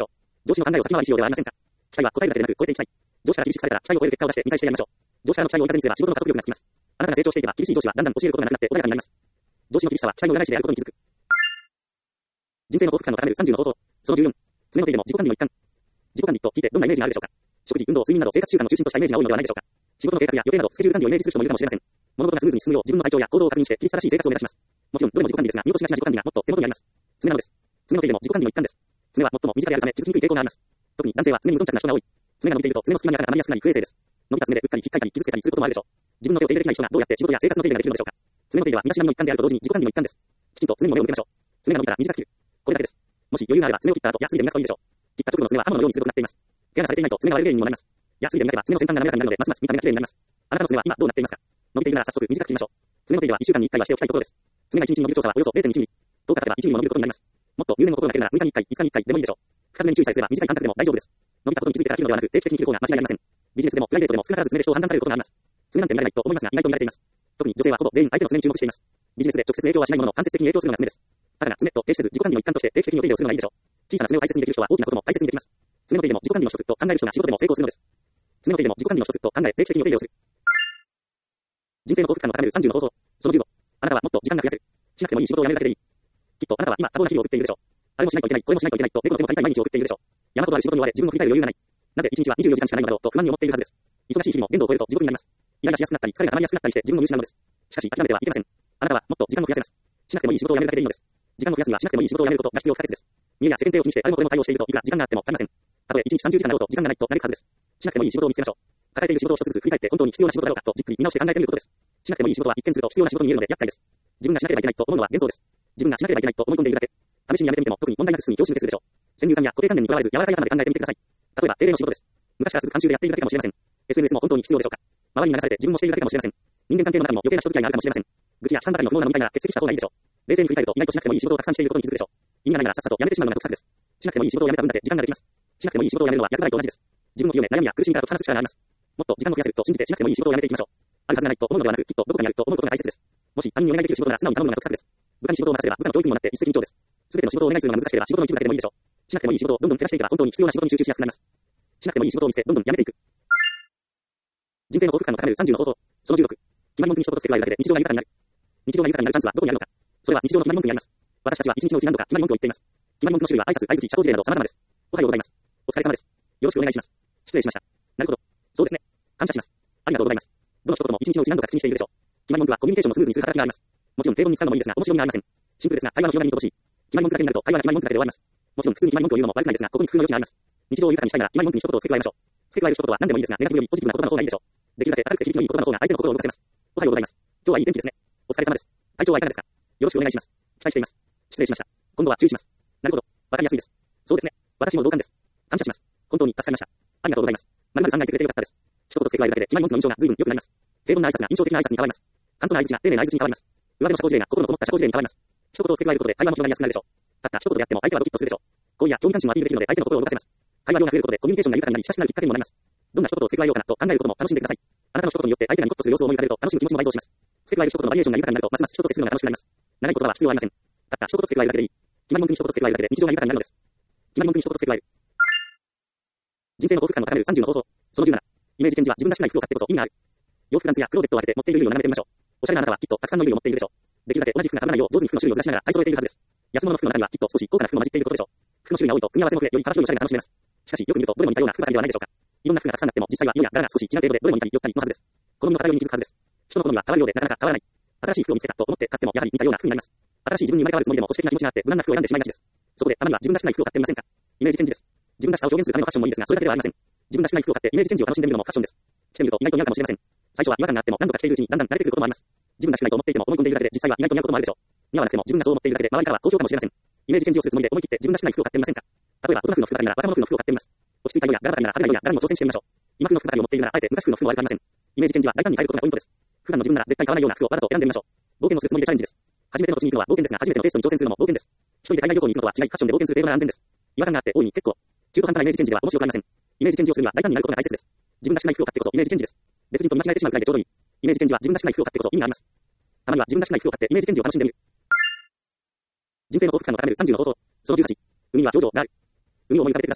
上司の考えを先回りしようではありませんか。期待は答えるだけでなく超えていきたい。上司から厳しくされたら期待を超える結果を出して見返してやりましょう。上司からの期待を満たずにすれば仕事の加速力がつきます。あなたが成長していけば厳しい上司はだんだん教えることがなくなって穏やかになります。上司の厳しさは期待の裏返しであることに気づく。人生の幸福感を高めるさんじゅうの方法。そのじゅうよん。常の手でも自己管理の一環。自己管理と聞いてどんなイメージがあるでしょうか。食事、運動、睡眠など生活習慣の中心としたイメージが多いのではないでしょうか。仕事の計画や予定などスケジュール管理をイメージする人もいるかもしれません。物事がスムーズに進むよう自分の体調や行動を確認して規律正しい生活を目指します。もちろんどれも自己管理ですが、見落としがちな自己管理がもっと手元にあります。常なのです。常の手でも自己管理の一環です。常は最も身近であるため気づきにくい傾向があります。特に男性は常に無頓着な人が多い。常が伸びていると常の隙間に穴が溜まりやすくなり不衛生です。伸びた常でうっかり引っかいたり傷つけたりすることもあるでしょう。自分の手を手入れできない人がどうやって仕事や生活の手入れができるのでしょうか。常の手入れは身だしなみの一環であると同時に自己管理の一環です。きちんと常にも目を向けましょう。常が伸びたら短く切る。これだけです。もし余裕があれば常を切った後やついで磨くといいでしょう。切った直後の常は刃物のように鋭くなっています。ケアがされていないと常が割れる原因にもなります。やついで磨けば常の先端が滑らかになるのでますます見た目が綺麗になります。あなたの常は今どうなっていますか。伸びているなら早速短く切りましょう。常の手入れはいっしゅうかんにいっかいはしておきたいところです。常がいちにちに伸びる調査はおよそ れいてんいちミリ。とおか経てばいちミリも伸びることになります。もっと入念のことがなければむいかにいっかい、いつかにいっかいでもいいでしょう。深爪に注意さえすれば短い間隔でも大丈夫です。伸びたことに気づいてから切るのではなく定期的に切る方が間違いありません。ビジネスでもプライベートでも少なからず常で人を判断されることがあります。常なんてなれないと思いますが意外と見られています。特に女性はほぼ全員相手の常に注目しています。ビジネスで直接影響はしないものの間接的に影響するのが常です。ただが常と停止せず自己管理の一環として定期的にお手入れをするのがいいでしょう。小さな常を大切にできる人は大きなことも大切にできます。常の手入れも自己管理の一つと考える人が仕事でも成功するのです。常の手入れも自己管理の一つと考え定期的にお手入れをする。人生の幸福感を高めるさんじゅうの方法。そのじゅうご。あなたはもっと時間が増やせる。しなくてもいい仕事を辞めるだけでいい。きっとあなたは今多忙な日々を送っているでしょう。あれもしないといけない、これもしないといけないと猫の手も足りない毎日を送っているでしょう。山ほどある仕事に追われ自分の振り返る余裕がない。なぜ一日はにじゅうよじかんしかないのだろうと不満に思っているはずです。忙しい日々も限度を超えると地獄になります。イライラしやすくなったり疲れが溜まりやすくなったりして自分を見失うのです。しかし諦めてはいけません。あなたはもっと時間を増やせます。しなくてもいい仕事を辞めるだけでいいのです。時間を増やすにはしなくてもいい仕事を辞めることが必要不可欠です。見栄や世間体を気にしてあれもこれも対応しているといくら時間があっても足りません。たとえいちにちさんじゅうじかんだろうと時間がないとなるはずです。しなくてもいい仕事を見つけましょう。抱えている仕事を一つずつ振り返って本当に必要な仕事だろうかとじっくり見直して考えてみることです。しなくてもいい仕事は一見すると必要な仕事に見えるので厄介です。自分がしなければいけないと思うのは幻想です。自分がしなければいけないと思い込んでいるだけ。試しにやめてみても特に問題なく進み教師でするでしょう。先入観や固定観念にとらわれず柔らかい頭で考えてみてください。例えば定例の仕事です。昔から続く慣習でやっているだけかもしれません。エスエヌエス も本当に必要でしょうか。周りに流されて自分もしているだけかもしれません。人間関係の中にも余計な人付き合いがあるかもしれません。愚痴や負担ばかりの不毛な飲み会が欠席した方がいいでしょう。冷静に振り返ると意外としなくてもいい仕事をたくさんしていることに気づくでしょう。意味がないならさっさとやめてしまうのが得策です。しなくてもいい仕事をやめた分だけ時間ができます。しなくてもいい仕事をやめるのは厄払いと同じです。自分の清め、悩みや苦しみから解き放つ力があります。もっと時間を増やせると信じてしなくてもいい仕事をやめていきましょう。あるはずがないと思うのではなく、きっとどこかにあると思うことが大切です。もし他人にお願いできる仕事なら素直に頼むのが得策です。部下に仕事を任せれば部下の教育にもなって一石二鳥です。すべての仕事をお願いするのが難しければ仕事の一部だけでもいいでしょう。しなくてもいい仕事をどんどん減らしていけば本当に必要な仕事に集中しやすくなります。しなくてもいい仕事を見つけどんどんやめていく。人生の幸福感を高めるさんじゅうの方法。そのじゅうろく。決まり文句に一言付け加えるだけで日常が豊かになる。日常が豊かになるチャンスはどこにあるのか。それは日常の決まり文句にあります。私たちは一日のうち何度か決まり文句を言っています。決まり文句の種類は挨拶、相槌、社交辞令など様々です。おはようございます。お疲れ様です。よろしくお願いします。失礼しました。なるほど。そうですね。感謝します。ありがとうございます。どの一言も一日のうち何度か口にしているでしょう。決まり文句はコミュニケーションをスムーズにする働きがあります。もちろん定文に使うのもいいですが、面白みがありません。シンプルですが、会話の広がりに乏しい。決まり文句だけになると会話が決まり文句だけで終わります。もちろん普通に決まり文句を言うのも悪くないですが、ここに工夫の余地があります。日常を豊かにしたいなら決まり文句に一言を付け加えましょう。付け加える一言は何でもいいですが、ネガティブよりポジティブな言葉の方がいいでしょう。できるだけ明るくて響きのいい言葉の方が相手の心を動かせます。おはようございます。今日はいい天気ですね。お疲れ様です。体調はいかがですか。よろしくお願いします。期待しています。失礼しました。今度は注意します。なるほど。わかりやすいです。そうですね。私も同感です。感謝します。本当に助かりました。ありがとうございます。〇〇さんが言ってくれてよかったです。一言付け加えるだけで決まり文句の印象が随分良くなります。平凡な挨拶が印象的な挨拶に変わります。簡素な相槌が丁寧な相槌に変わります。上手の社交辞令が心のこもった社交辞令に変わります。一言を付け加えることで会話も広がりやすくなるでしょう。たった一言であっても相手はドキッとするでしょう。好意や興味関心もアピールできるので相手の心を動かせます。会話量が増えることでコミュニケーションが豊かになり親しくなるきっかけにもなります。どんな一言を付け加えようかなと考えることも楽しんでください。あなたの一言によって相手がニコッとする様子を思い浮かべると楽しむ気持ちも倍増します。付け加える一言のバリエーションが豊かになるとますます人と接するのが楽しくなります。長い言葉は必要ありません。たった一言付け加えるだけでいい。決まり文句に一言付け加えるだけで日常が豊かになるのです。決まり文句に一言付け加える。人生の幸福感を高めるさんじゅうの方法。そのじゅうなな。イメージチェンジは自分らしくない服を買ってこそ意味がある。洋服タンスやクローゼットを開けて持っている衣類を眺めてみましょう。おしゃれなあなたはきっとたくさんの衣類を持っているでしょう。できるだけ同じ服が被らないよう上手に服の種類をずらしながら買い揃えているはずです。安物の服の中にはきっと少し高価な服も混じっていることでしょう。服の種類が多いと組み合わせも増えより幅広いおしゃれが楽しめます。しかしよく見るとどれも似たような服ばかりではないでしょうか。いろんな服がたくさんあっても実際は色や柄が少し違う程度でどれも似たり寄ったりのはずです。好みの偏りに気づくはずです。人の好みは変わるようでなかなか変わらない。新しい服を見つけたと思って買ってもやはり似たような服になります。新しい自分に生まれ変わるつもりでも保守的な気持ちがあって無難な服を選んでしまいがちです。そこでたまには自分らしくない服を買ってみませんか。イメージチェンジです。自分らしさを表現するためのファッションもいいですが、それだけではありません。自分らしくない服を買ってイメージチェンジを楽しんでみるのもファッションです。着てみると意外と似合うかもしれません。最初は違和感があっても何度か着ているうちにだんだん慣れてくることもあります。自分らしくないと思っていても思い込んでいるだけで実際は意外と似合うこともあるでしょう。似合わなくても自分がそう思っているだけで周りからは好評かもしれません。イメージチェンジをするつもりで思い切って自分らしくない服を買ってみませんか。例えば大人服の服ばかりなら若者服の服を買ってみます。落ち着いた色や柄ばかりなら派手な色や柄も挑戦してみましょう。今風の服ばかりを持っているならあえて昔風の服も悪くありません。イメージチェンジは大胆に変えることがポイントです。普段の自分なら絶対買わないような服をわざと選んでみましょう。冒険をするつもりでチャレンジです。初めての土地に行くのは冒険ですが、初めてのテストに挑戦するのも冒険です。一人で海外旅行に行くのとは違い、ファッションで冒険する程度なら安全です。違和感があって大いに結構。中途半端なイメージチェンジでは面白くありません。イメージチェンジをするには大胆になることが大切です。自分らしくない服を買ってこそイメージチェンジです。別人と見間違えてしまうくらいでちょうどいい。イメージチェンジは自分らしくない服を買ってこそ意味があります。たまには自分らしくない服を買ってイメージチェンジを楽しんでみる。人生の幸福感を高めるさんじゅうの方法。そのじゅうはち。海は表情がある。海を思い浮かべてください。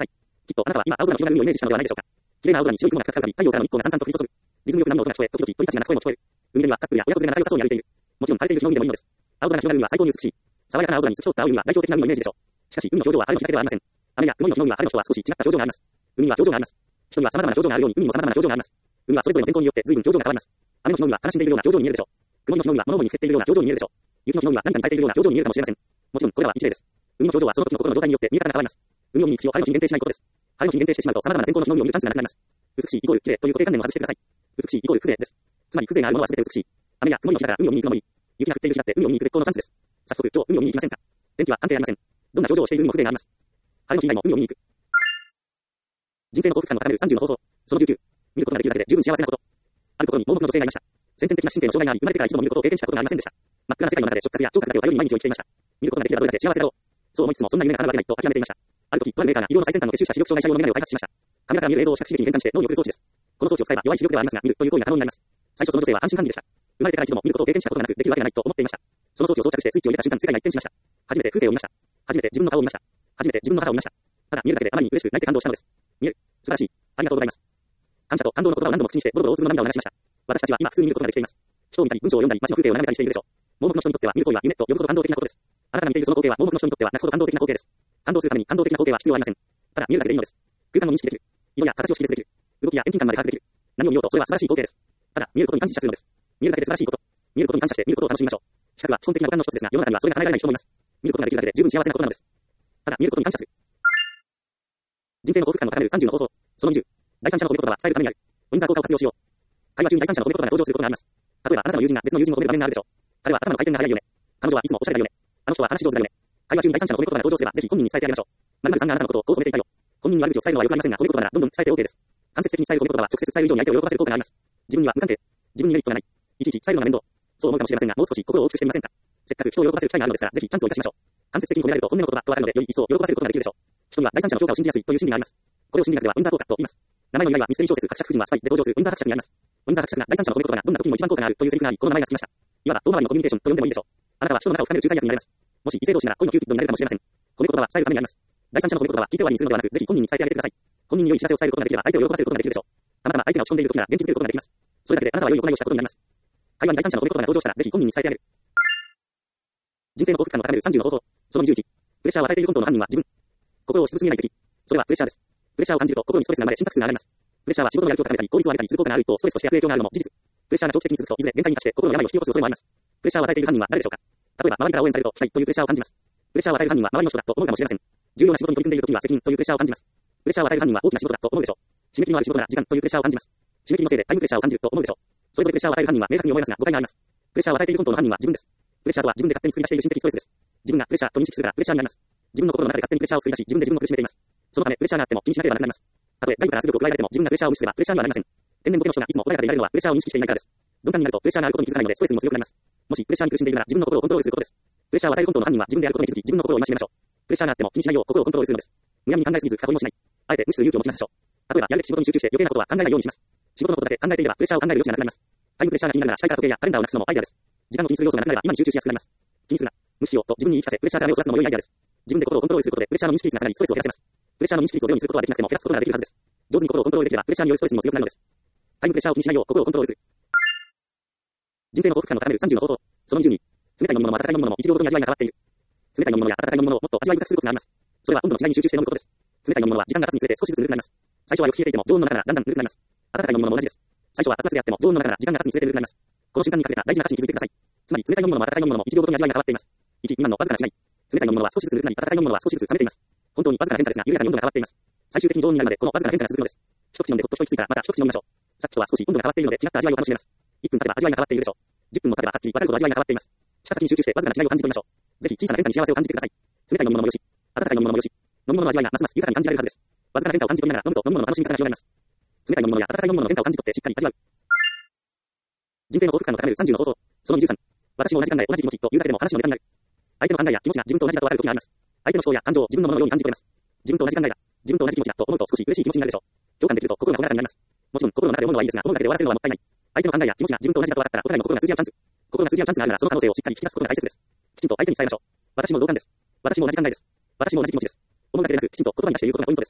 きっとあなたは今青空の広がる海をイメージしたのではないでしょうか。綺麗な青空に白い雲がかかかり、太陽からの日光がさんさんと降り注ぐ。リズムよく波の音が聞こえ、時々鳥たちが鳴く声も聞こえる。海辺にはカップルや親子連れが仲良さそうに歩いている。もちろん晴れている日の海でもいいのです。青空が広がる海は最高に美しい。爽やかな青空に透き通った青海は代表的な海のイメージでしょう。しかし海の表情は晴れの日だけではありません。雨や曇りの日の海は晴れの日とは少し違った表情があります。海には表情があります。人には様々な表情があるように海にも様々な表情があります。海はそれぞれの天候によって随分表情が変わります。雨の日の海は悲しんでいるような表情に見えるでしょう。曇りの日の海は物思いにふけっているような表情に見えるでしょう。雪の日の海は何かに耐えているような表情に見えるかもしれません。もちろんこれは一例です。海の表情はその時の心の状態によって見え方が変わります。海を見に行く日を晴れの日に限定しないことです。晴れの日に限定してしまうと様々な天候の日の海を見るチャンスがなくなります。美しいイコール綺麗という固定観念を外してください。美しいイコール風情です。つまり風情があるものは全て美しい。雨や曇りの日だから海を見に行くのもいい。雪が降っている日だって海を見に行く絶好のチャンスです。早速今日海を見に行きませんか。天気は関係ありません。どんな表情をしている海も風情があります。晴れの日以外も海を見に行く。人生の幸福感を高めるさんじゅうの方法。そのじゅうきゅう。見ることができるだけで十分幸せなこと。あるところに盲目の女性がいました。先天的な神経の障害があり、生まれてから一度も見ることを経験したことがありませんでした。真っ暗な世界の中で触覚や聴覚だけを頼りに毎日を生きていました。見ることができればどれだけ幸せだろう。そう思いつつもそんな夢が叶うわけないと諦めていました。ある時、とあるメーカーが医療の最先端の結集した視力障害者用の眼鏡を開発しました。カメラから見る映像を視覚刺激に変換して脳に送る装置です。この装置を使えば弱い視力ではありますが、見るという行為が可能になります。最初その女性は安心管理でした。生まれてから一度も見ることを経験したことがなくできるわけがないと思っていました。その装置を装着してスイッチを入れた瞬間、世界が一変しました。初めて風景を見ました。初めて自分の顔を見ました。初めて自分の肌を見ました。ただ見えるだけであまりに嬉しく泣いて感動したのです。見える。素晴らしい。ありがとうございます。感謝と感動の言葉を何度も口にしてボロボロ大粒の涙を流しました。私たちは今普通に見ることができています。人を見たり文章を読んだり街の風景を眺めたりしているでしょう。盲目の人にとっては見る行為は夢と呼ぶほど感動的なことです。あなたが見ているその光景は盲目の人にとっては泣くほど感動的な光景です。感動するために感動的な光景は必要ありません。ただ見るだけでいいのです。空間を認識できる。色や形を識別できる。動きや遠近感まで把握できる。何を見ようとそれは素晴らしい光景です。ただ見えることに感謝するのです。見えるだけで素晴らしいこと。見えることに感謝して見ることを楽しみましょう。視覚は基本的な五感の一つですが、世の中にはそれが叶えられない人もいます。見ることができるだけで十分幸せなことなのです。ただ見えることに感謝する。人生の幸福感を高めるさんじゅうの方法。そのにじゅう。第三者の褒め言葉は伝えるためにある。ウィンザー効果を活用しよう。会話中に第三者の褒め言葉が登場することがあります。例えばあなたの友人が別の友人を褒める場面があるでしょう。彼は頭の回転が速いよね。彼女はいつもおしゃれだよね。あの人は話し上手だよね。会話中に第三者の褒め言葉が登場すればぜひ本人に伝えてあげましょう。〇〇さんがあなたのことをこう褒めていたよ。本人に悪口を伝えるのはよくありませんが、褒め言葉ならどんどん伝えて OK です。間接的に伝える褒め言葉は直接伝える以上に相手を喜ばせる効果があります。自分には無関係。自分にメリットがない。いちいち伝えるのが面倒。そう思うかもしれませんが、もう少し心を大きくしてみませんか。せっかく人を喜ばせる機会があるのですから、ぜひチャンスを生かしましょう。間接的に褒められると本音の言葉とわかるので、より一層喜ばせることができるでしょう。人には第三者の評価を信じやすいという心理があります。これを心理学ではウィンザー効果と言います。名前の由来はミステリー小説伯爵夫人はスパイで登場するウィンザー伯爵にあります。ウィンザー伯爵が第三者の褒め言葉がどんな時にも一番効果があるというセリフがあり、この名前がつきました。いわば遠回りのコミュニケーションと呼んでもいいでしょう。あなたは人の中を深める仲介役になれます。もし異性同士なら恋のキューピッドになれるかもしれません。褒め言葉は伝えるためにあります。第三者の褒め言葉は聞いて終わりにするのではなく、ぜひ本人に伝えてあげてください。本人に良い知らせを伝えることができれば相手を喜ばせることができるでしょう。たまたま相手が落ち込んでいる時なら元気づけることができます。それだけであなたは良い行いをしたことになります。会話に第三者の褒め言葉が登場したらぜひ本人に伝えてあげる。人生の幸福感を高めるさんじゅうの方法。そのにじゅういち。プレッシャーを与えている本当の犯人は自分。心を押しつぶすぎない敵。それはプレッシャーです。プレッシャーを感じると心にストレスが生まれ心拍数が上がります。プレッシャーは仕事のやる気を高めたり効率を上げたりする効果がある一方、ストレスとして悪影響があるのも事実。プレッシャーが長期的に続くといずれ限界に達して心の病を引き起こす恐れもあります。プレッシャーを与えている犯人は誰でしょうか。例えば周りから応援されると期待というプレッシャーを感じます。プレッシャーを与える犯人は周りの人だと思うかもしれません。重要な仕事に取り組んでいる時は責任というプレッシャーを感じます。プレッシャーを与える犯人は大きな仕事だと思うでしょう。締め切りのある仕事なら時間というプレッシャーを感じます。締め切りのせいでタイムプレッシャーを感じると思うでしょう。それぞれプレッシャーを与える犯人は明確に思いますが誤解があります。プレッシャーを与えている本当の犯人は自分です。プレッシャーとは自分で勝手に作り出している心的ストレスです。自分がプレッシャーと認識するからプレッシャーになります。自分の心の中で勝手にプレッシャーを作り出し自分で自分を苦しめています。そのためプレッシャーがあっても気にしなければならないます。たとえ外部から圧力を加えられても自分がプレッシャーを無視すればプレッシャーにはなりません。天然ボケの人がいつも穏やかでいられるのはプレッシャーを認識していないからです。鈍感になるとプレッシャーがあることに気づかないのでストレスにも強くなります。もしプレッシャーに苦しんでいるなら自分の心をコントロールすることです。プレッシャーを与える本当の犯人は自分であることに気づき自分の心を戒めましょう。プレッシャーがあっても気にしないよう心をコントロールするのです。むやみに考えすぎず深掘りもしない。あえて無視する勇気を持ちましょう。例えばやるべき仕事に集中して余計なことは考えないようにします。仕事のことだけ考えていればプレッシャーを考える余地がなくなります。タイムプレッシャーが気になるなら視界から時計やカレンダーをなくすのもアイデアです。時間の気にする要素がなくなれば今に集中しやすくなります。気にするな。無視しようと自分に言い聞かせプレッシャーから目をそらすのも良いアイデアです。自分で心をコントロールすることでプレッシャーの認識率が下がりストレスを減らせます。プレッシャーの認識率をゼロにすることはできなくても減らすことができるはずです。上手に心をコントロールできればプレッシャーによるストレスにも強くなるのです。タイムプレッシャーを気にしないよう心をコントロールする。人生の幸福感を高めるさんじゅうの方法。そのにじゅうに。冷たい飲み物も温かい飲み物も一度ごとに味わいが変わっている。冷たい飲み物や温かい飲み物をもっと味わい深くするコツがあります。それは温度の違いに集中して飲むことです。冷たい飲み物は時間が経つにつれて少しずつぬるくなります。最初はよく冷えていても常温の中ならだんだんぬるくなります。温かい飲み物も同じです。最初は熱々であっても常温の中なら時間が経つにつれてぬるくなります。この瞬間にかけた大事な価値に気づいてください。つまり冷たい飲み物も温かい飲み物も一秒ごとに味わいが変わっています。いち、にまんのわずかな違い。冷たい飲み物は少しずつぬるくなり、温かい飲み物は少しずつ冷めています。本当にわずかな変化ですが、緩やかに温度が変わっています。最終的に常温になるまでこのわずかな変化が続くのです。一口飲んでほっと一息ついたらまた一口飲みましょう。さっきとは少し温度が変わっているので違った味わいを楽しめます。いっぷん経てば味わいが変わっているでしょう。じゅっぷんも経てばはっきり分かるほど味わいが変わっています。舌先に集中してわずかな違いを感じてみましょう。ぜひ小さな変化に幸せを感じてください。冷たい飲み物もよし、温かい飲み物もよし、飲み物の味わいがますます豊かに感じられるはずです。わずかな変化を感じ取りながら飲むと飲み物の楽しみ方が広がります。冷たい飲み物や温かい飲み物の変化を感じ取ってしっかり味わう。人生の幸福感を高めるさんじゅうの方法。そのにじゅうさん。私も同じ考え、同じ気持ちというだけでも話のネタになる。相手の考えや気持ちが自分と同じだとある時があります。相手の思考や感情を自分のもののように感じ取れます。自分と同じ考えだ。自分と同じ気持ちだと思うと少し嬉しい気持ちになるでしょう。共感できると心が穏やかになります。もちろん心の中で思うのはいいですが、思うだけで終わらせるのはもったいない。相手の考えや気持ちが自分と同じだと分かったらお互いの心が通じ合うチャンス。心が通じ合うチャンスがあるならその可能性をしっかり引き出すことが大切です。きちんと相手に伝えましょう。私も同感です。私も同じ考えです。私も同じ気持ちです。思うだけでなくきちんと言葉に出して言うことがポイントです。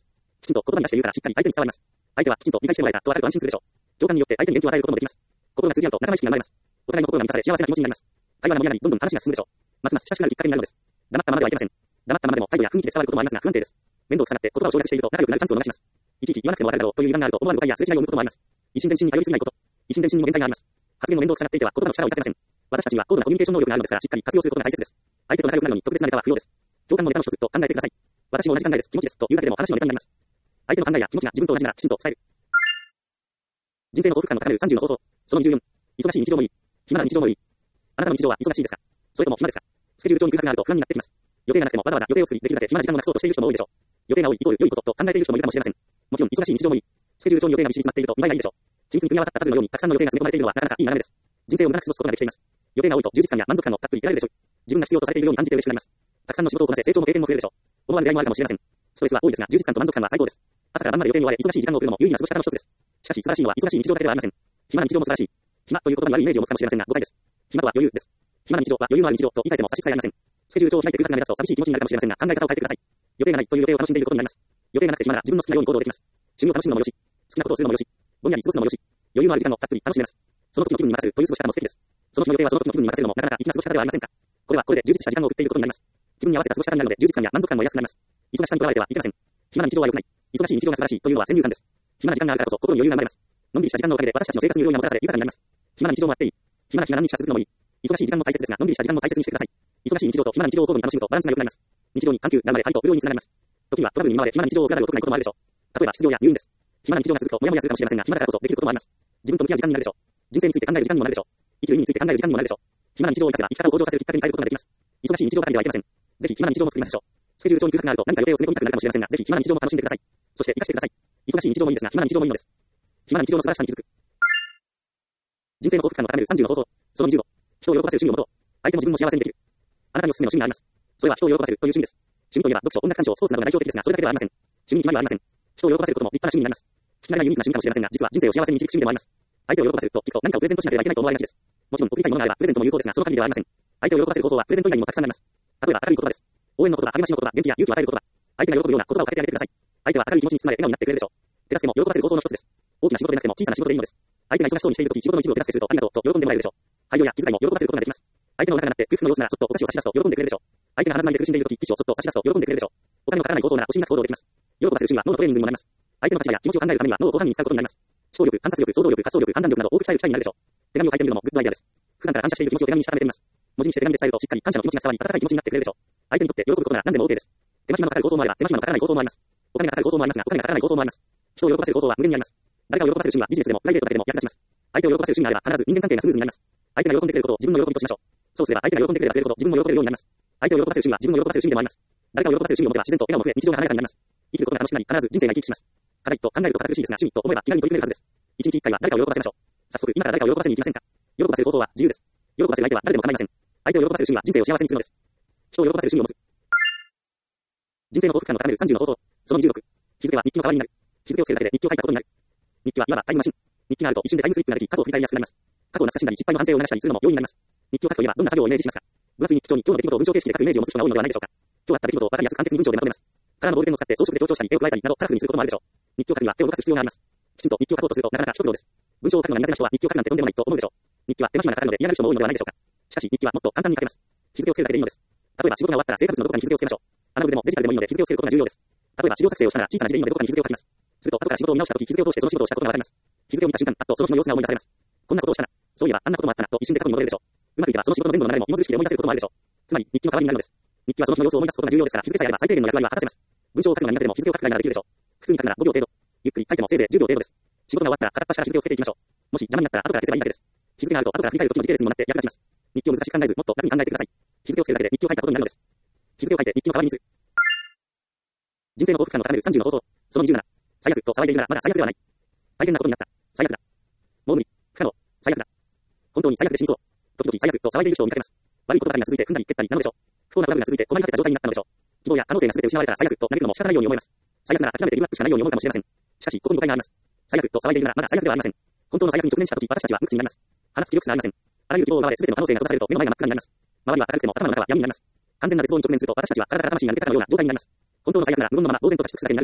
きちんと言葉に出して言うからしっかり相手に伝わります。相手はきちんと理解してもらえたとわかると安心するでしょう。共感によって相手に元気を与えることもできます。心が通じ合うと仲間意識が生まれます。お互いの心が満たされ幸せな気持ちになります。会話が盛り上がり、どんどん話が進むでしょう。ますます親しくなるきっかけになるのです。黙ったままではいけません。黙ったままでも態度や雰囲気で伝わることもありますが不安定です。面倒くさがって言葉を省略していると仲良くなるチャンスを逃します。いちいち言わなくてもわかるだろうという油断があると思わぬ誤解やすれ違いを生むこともあります。一心伝心に頼りすぎないこと。一心伝心にも限界があります。発言の面倒くさがっていては言葉の力を生かせません。私たちには高度なコミュニケーション能力があるのですからしっかり活用することが大切です。相手と仲良くなるのに特別なネタは不要です。共感のネタの一つと考えてください。私も同じ考えです。気持ちですというだけでも話のネタになります。相手の考えや気持ちが自分と同じならきちんと伝える。人生の幸福感の高めるさんじゅうの方法。そのにじゅうよん。忙しい日常もいい。暇な日常もいい。あなたの日常は忙しいですか？それとも暇ですか？スケジュール帳に空白があると不安になってきます。予定がなくてもわざわざ予定を作りできるだけ暇な時間をなくそうとしている人も多いでしょう。予定が多いイコール良いことと考えている人もいるかもしれません。もちろん忙しい日常もいい。スケジュール帳に予定がびっしり詰まっていると見栄えがいいでしょう。緻密に組み合わさったパズルのようにたくさんの予定が詰め込まれているのはなかなかいい眺めです。人生を無駄なく過ごすことができています。予定が多いと充実感や満足感をたっぷり得られるでしょう。自分が必要とされているように感じて嬉しくなります。たくさんの仕事をこなせ成長も経験も増えるでしょう。思わぬ出会いもあるかもしれません。ストレスは多いですが充実感と満足感は最高です。朝から晩まで予定に追われ忙しい時間を送るのも有意義な過ごし方の一つです。しかし素晴らしいのは忙しい日常だけではありません。暇な日常も素晴らしい。暇という言葉に悪いイメージを持つかもしれませんが誤解です。暇とは余裕です。暇な日常は余裕のある日常と言い換えても差し支えありません。スケジュール帳を開いて空白が目立つと寂しい気持ちになるかもしれませんが考え方を変えてください。予定がないという予定を楽しんでいることになります。予定がなくて暇なら自分の好きなように行動できます。趣味を楽しむのもよし、好きなことをするのもよし、ぼんやり過ごすのもよし、余裕のある時間をたっぷり楽しめます。その時の気分に任せるという過ごし方も素敵です。その時の予定はその時の気分に任せるのもなかなか粋な過ごし方ではありませんか。これはこれで充実した時間を送っていることになります。気分に合わせた過ごし方になるので充実感や満足感も安くなります。忙しさにとらわれてはいけません。暇な日常は良くない。忙しい日常が素晴らしいというのは先入観です。暇な時間があるからこそ心に余裕が生まれます。のんびりした時間のおかげで私たちの生活に潤いがもたらされ豊かになります。暇な日常もあっていい。暇な日が何日か続くのもいい。忙しい時間も大切ですが、のんびりした時間も大切にしてください。忙しい日常と暇な日常を交互に楽しむとバランスが良くなります。日常に緩急、頑張れ、針と不良につながります。時にはトラブルに見舞われ暇な日常を送らざるを得ないこともあるでしょう。例えば失業や入院です。暇な日常が続くとモヤモヤするかもしれませんが、暇だからこそできることもあります。自分と向き合う時間になるでしょう。人生について考える時間にもなるでしょう。生きる意味について考える時間にもなるでしょう。暇な日常を生かせば生き方を向上させるきっかけに変えることができます。忙しい日常ばかりではいけません。ぜひ暇な日常も作りましょう。スケジュール帳に空白があると何か予定を詰め込みたくなるかもしれませんが、ぜひ暇な日常も楽しんでください。そして生かしてください。忙しい日常もいいですが、暇な日常もいいのです。暇な日常の素晴らしさに気づく。人生の幸福感を高めるさんじゅうの方法。そのにじゅうご。人を喜ばせる趣味を持とう。相手も自分も幸せにできる。あなたにおすすめの趣味があります。それは人を喜ばせるという趣味です。趣味といえば読書、音楽鑑賞、スポーツなどが代表的ですが、それだけではありません。趣味に決まりはありません。人を喜ばせることも立派な趣味になります。聞きなりがユニークな趣味かもしれませんが、実は人生を幸せに導く趣味でもあります。相手を喜ばせると聞くと何かをプレゼントしなければいけないと思われがちです。もちろん得意なものがあればプレゼントも有効ですが、その限りではありません。相手を喜ばせる方法はプレゼント以外にもたくさんあります。例えば明るい言葉です。応援の言葉、励ましの言葉、元気や勇気を与える言葉。相手が喜ぶような言葉をかけてあげてください。相手は明るい気持ちに包まれ笑顔になってくれるでしょう。手助けも喜ばせる方法の一つです。大きな仕事でなくても小さな仕事でいいのです。相手が忙しそうにしているとき、仕事の一部を手助けするとありがとうと喜んでもらえるでしょう。配慮や気遣いも喜ばせることができます。相手のお腹が鳴って空腹の様子ならそっとお菓子を差し出すと喜んでくれるでしょう。相手が鼻づまりで苦しんでいるとき、ティッシュをそっと差し出すと喜んでくれるでしょう。お金のかからない行動なら惜しみなく行動できます。喜ばせる趣味は脳のトレーニングにもなります。相手の立場や気持ちを考えるためには脳を広範囲に使うことになります。思考力、観察力、想像力、発想力、判断力など多く鍛える機会になるでしょう。手紙を書いてみるのもグッドアイデアです。普段から感謝している気持ちを手紙にしたためてみます。文字にして手紙で伝えるとしっかり感謝の気持ちが伝わり、温かい気持ちになってくれるでしょう。相手にとって喜ぶことなら何でも OK です。手間暇のかかる行動もあれば手間暇のかからない行動もあります。お金がかかる行動もありますが、お金がかからない行動もあります。人を喜ばせる行動は無限にあります。誰かを喜ばせる趣味はビジネスでもプライベートだけでも役立ちます。相手を喜ばせる趣味があれば必ず人間関係がスムーズになります。相手が喜んでくれることを自分の喜びとしましょう。そうすれば相手が喜んでくれればくれるほど自分も喜べるようになります。相手を喜ばせる趣味は自分を喜ばせる趣味でもあります。誰かを喜ばせる趣味を持てば自然と笑顔も増え、日常が華やかになります。生きることが楽しくなり、必ず人生が生き生きします。課題と考えると堅苦しいですが、趣味と思えば気軽に取り組めるはずです。一日一回は誰かを喜ばせましょう。早速、今から誰かを喜ばせに行きませんか。喜ばせる方法は自由です。喜ばせる相手は誰でも構いません。相手を喜ばせる趣味は人生を幸せにするのです。人を喜ばせる趣味を持つ。人生の幸福感を高めるさんじゅうの方法。そのにじゅうろく。日付は日記の代わりになる。日付をつけるだけで日記を書いたことになる。日記はいわばタイムマシン。日記があると一瞬でタイムスリップができ、過去を振り返りやすくなります。過去を懐かしんだり失敗の反省を促したりするのも容易になります。日記を書くといえばどんな作業をイメージしますか。分厚い日記帳に今日の出来事を文章形式で書くイメージを持つ人が多いのではないでしょうか。今日あった出来事を分かりやすく簡潔に文章でまとめます。カラーのボールペンを使って装飾で強調したり絵を加えたりなどカラフルにすることもあるでしょう。日記を書くには手を動かす必要があります。きちんと日記を書こうとするとなかなか一苦労です。文章を書くのが苦手な人は日記を書くなんてとんでもないと思うでしょう。日記は手間暇がかかるので嫌がる人も多いのではないでしょうか。しかし日記はもっと簡単に書けます。日付をつけるだけでいいのです。例えば仕事が終わったら生活のどこかに日付をつけましょう。アナログでもデジタルでもいいので日付をつけることが重要です。例えば資料作成をしたなら小さな字でいいのでどこかに日付を書きます。すると後から仕事を見直したとき日付を通してその仕事をしたことがわかります。日付を見た瞬間、あっとその日の様子が思い出されます。こんなことをしたな。そういえばあんなこともあったなと一瞬で過去に戻れるでしょう。うまくいけばその仕事の前後の流れも芋づる式で思い出せることもあるでしょう。つまり日記の代わりになるのです。日記はその日の様子を思い出すことが重要ですから日付さえあれば最低限の役割は果たせます。文章を書くのが苦手でも日付を書くくらいならできるでしょう。普通に書くならごびょう程度。ゆっくり書いてもせいぜいじゅうびょう程度です。仕事が終わったら片っ端から日付をつけていきましょう。もし邪魔になったら後から消せばいいだけです。日付があると後から振り返る時の時系列にもなって役立ちます。日記を難しく考えずもっと楽に考えてください。日付をつけるだけで日記を書いたことになるのです。日付を書いて日記の代わりにする。人生の幸福感を高めるさんじゅうの方法。そのにじゅうなな。最悪と騒いでいるならまだ最悪ではない。大変なことになった。最悪だ。もう無理。不可能。最悪だ。本当に最悪で死にそう。時々最悪と騒いでいる人を見かけます。悪いことばかりが続いて踏んだり蹴ったりなのでしょう。不幸なトラブルが続いて困り果てた状態になったのでしょう。希望や可能性が全て失われたら最悪と嘆くのも仕方ないように思います。最悪なら諦めてリラックスしかないように思うかもしれません。しかしここに誤解があります。最悪と騒いでいるならまだ最悪ではありません。本当の最悪に直面した時私たちは無口になります。話す気力すらありません。あらゆる希望を奪われ全ての可能性が閉ざされると目の前が真っ暗になります。周りは明るくても頭の中は闇になります。完全な絶望に直面すると私たちは体から魂が抜けたかのような状態になります。本当の最悪なら無言のまま呆然と立ち尽くすだけになるのです。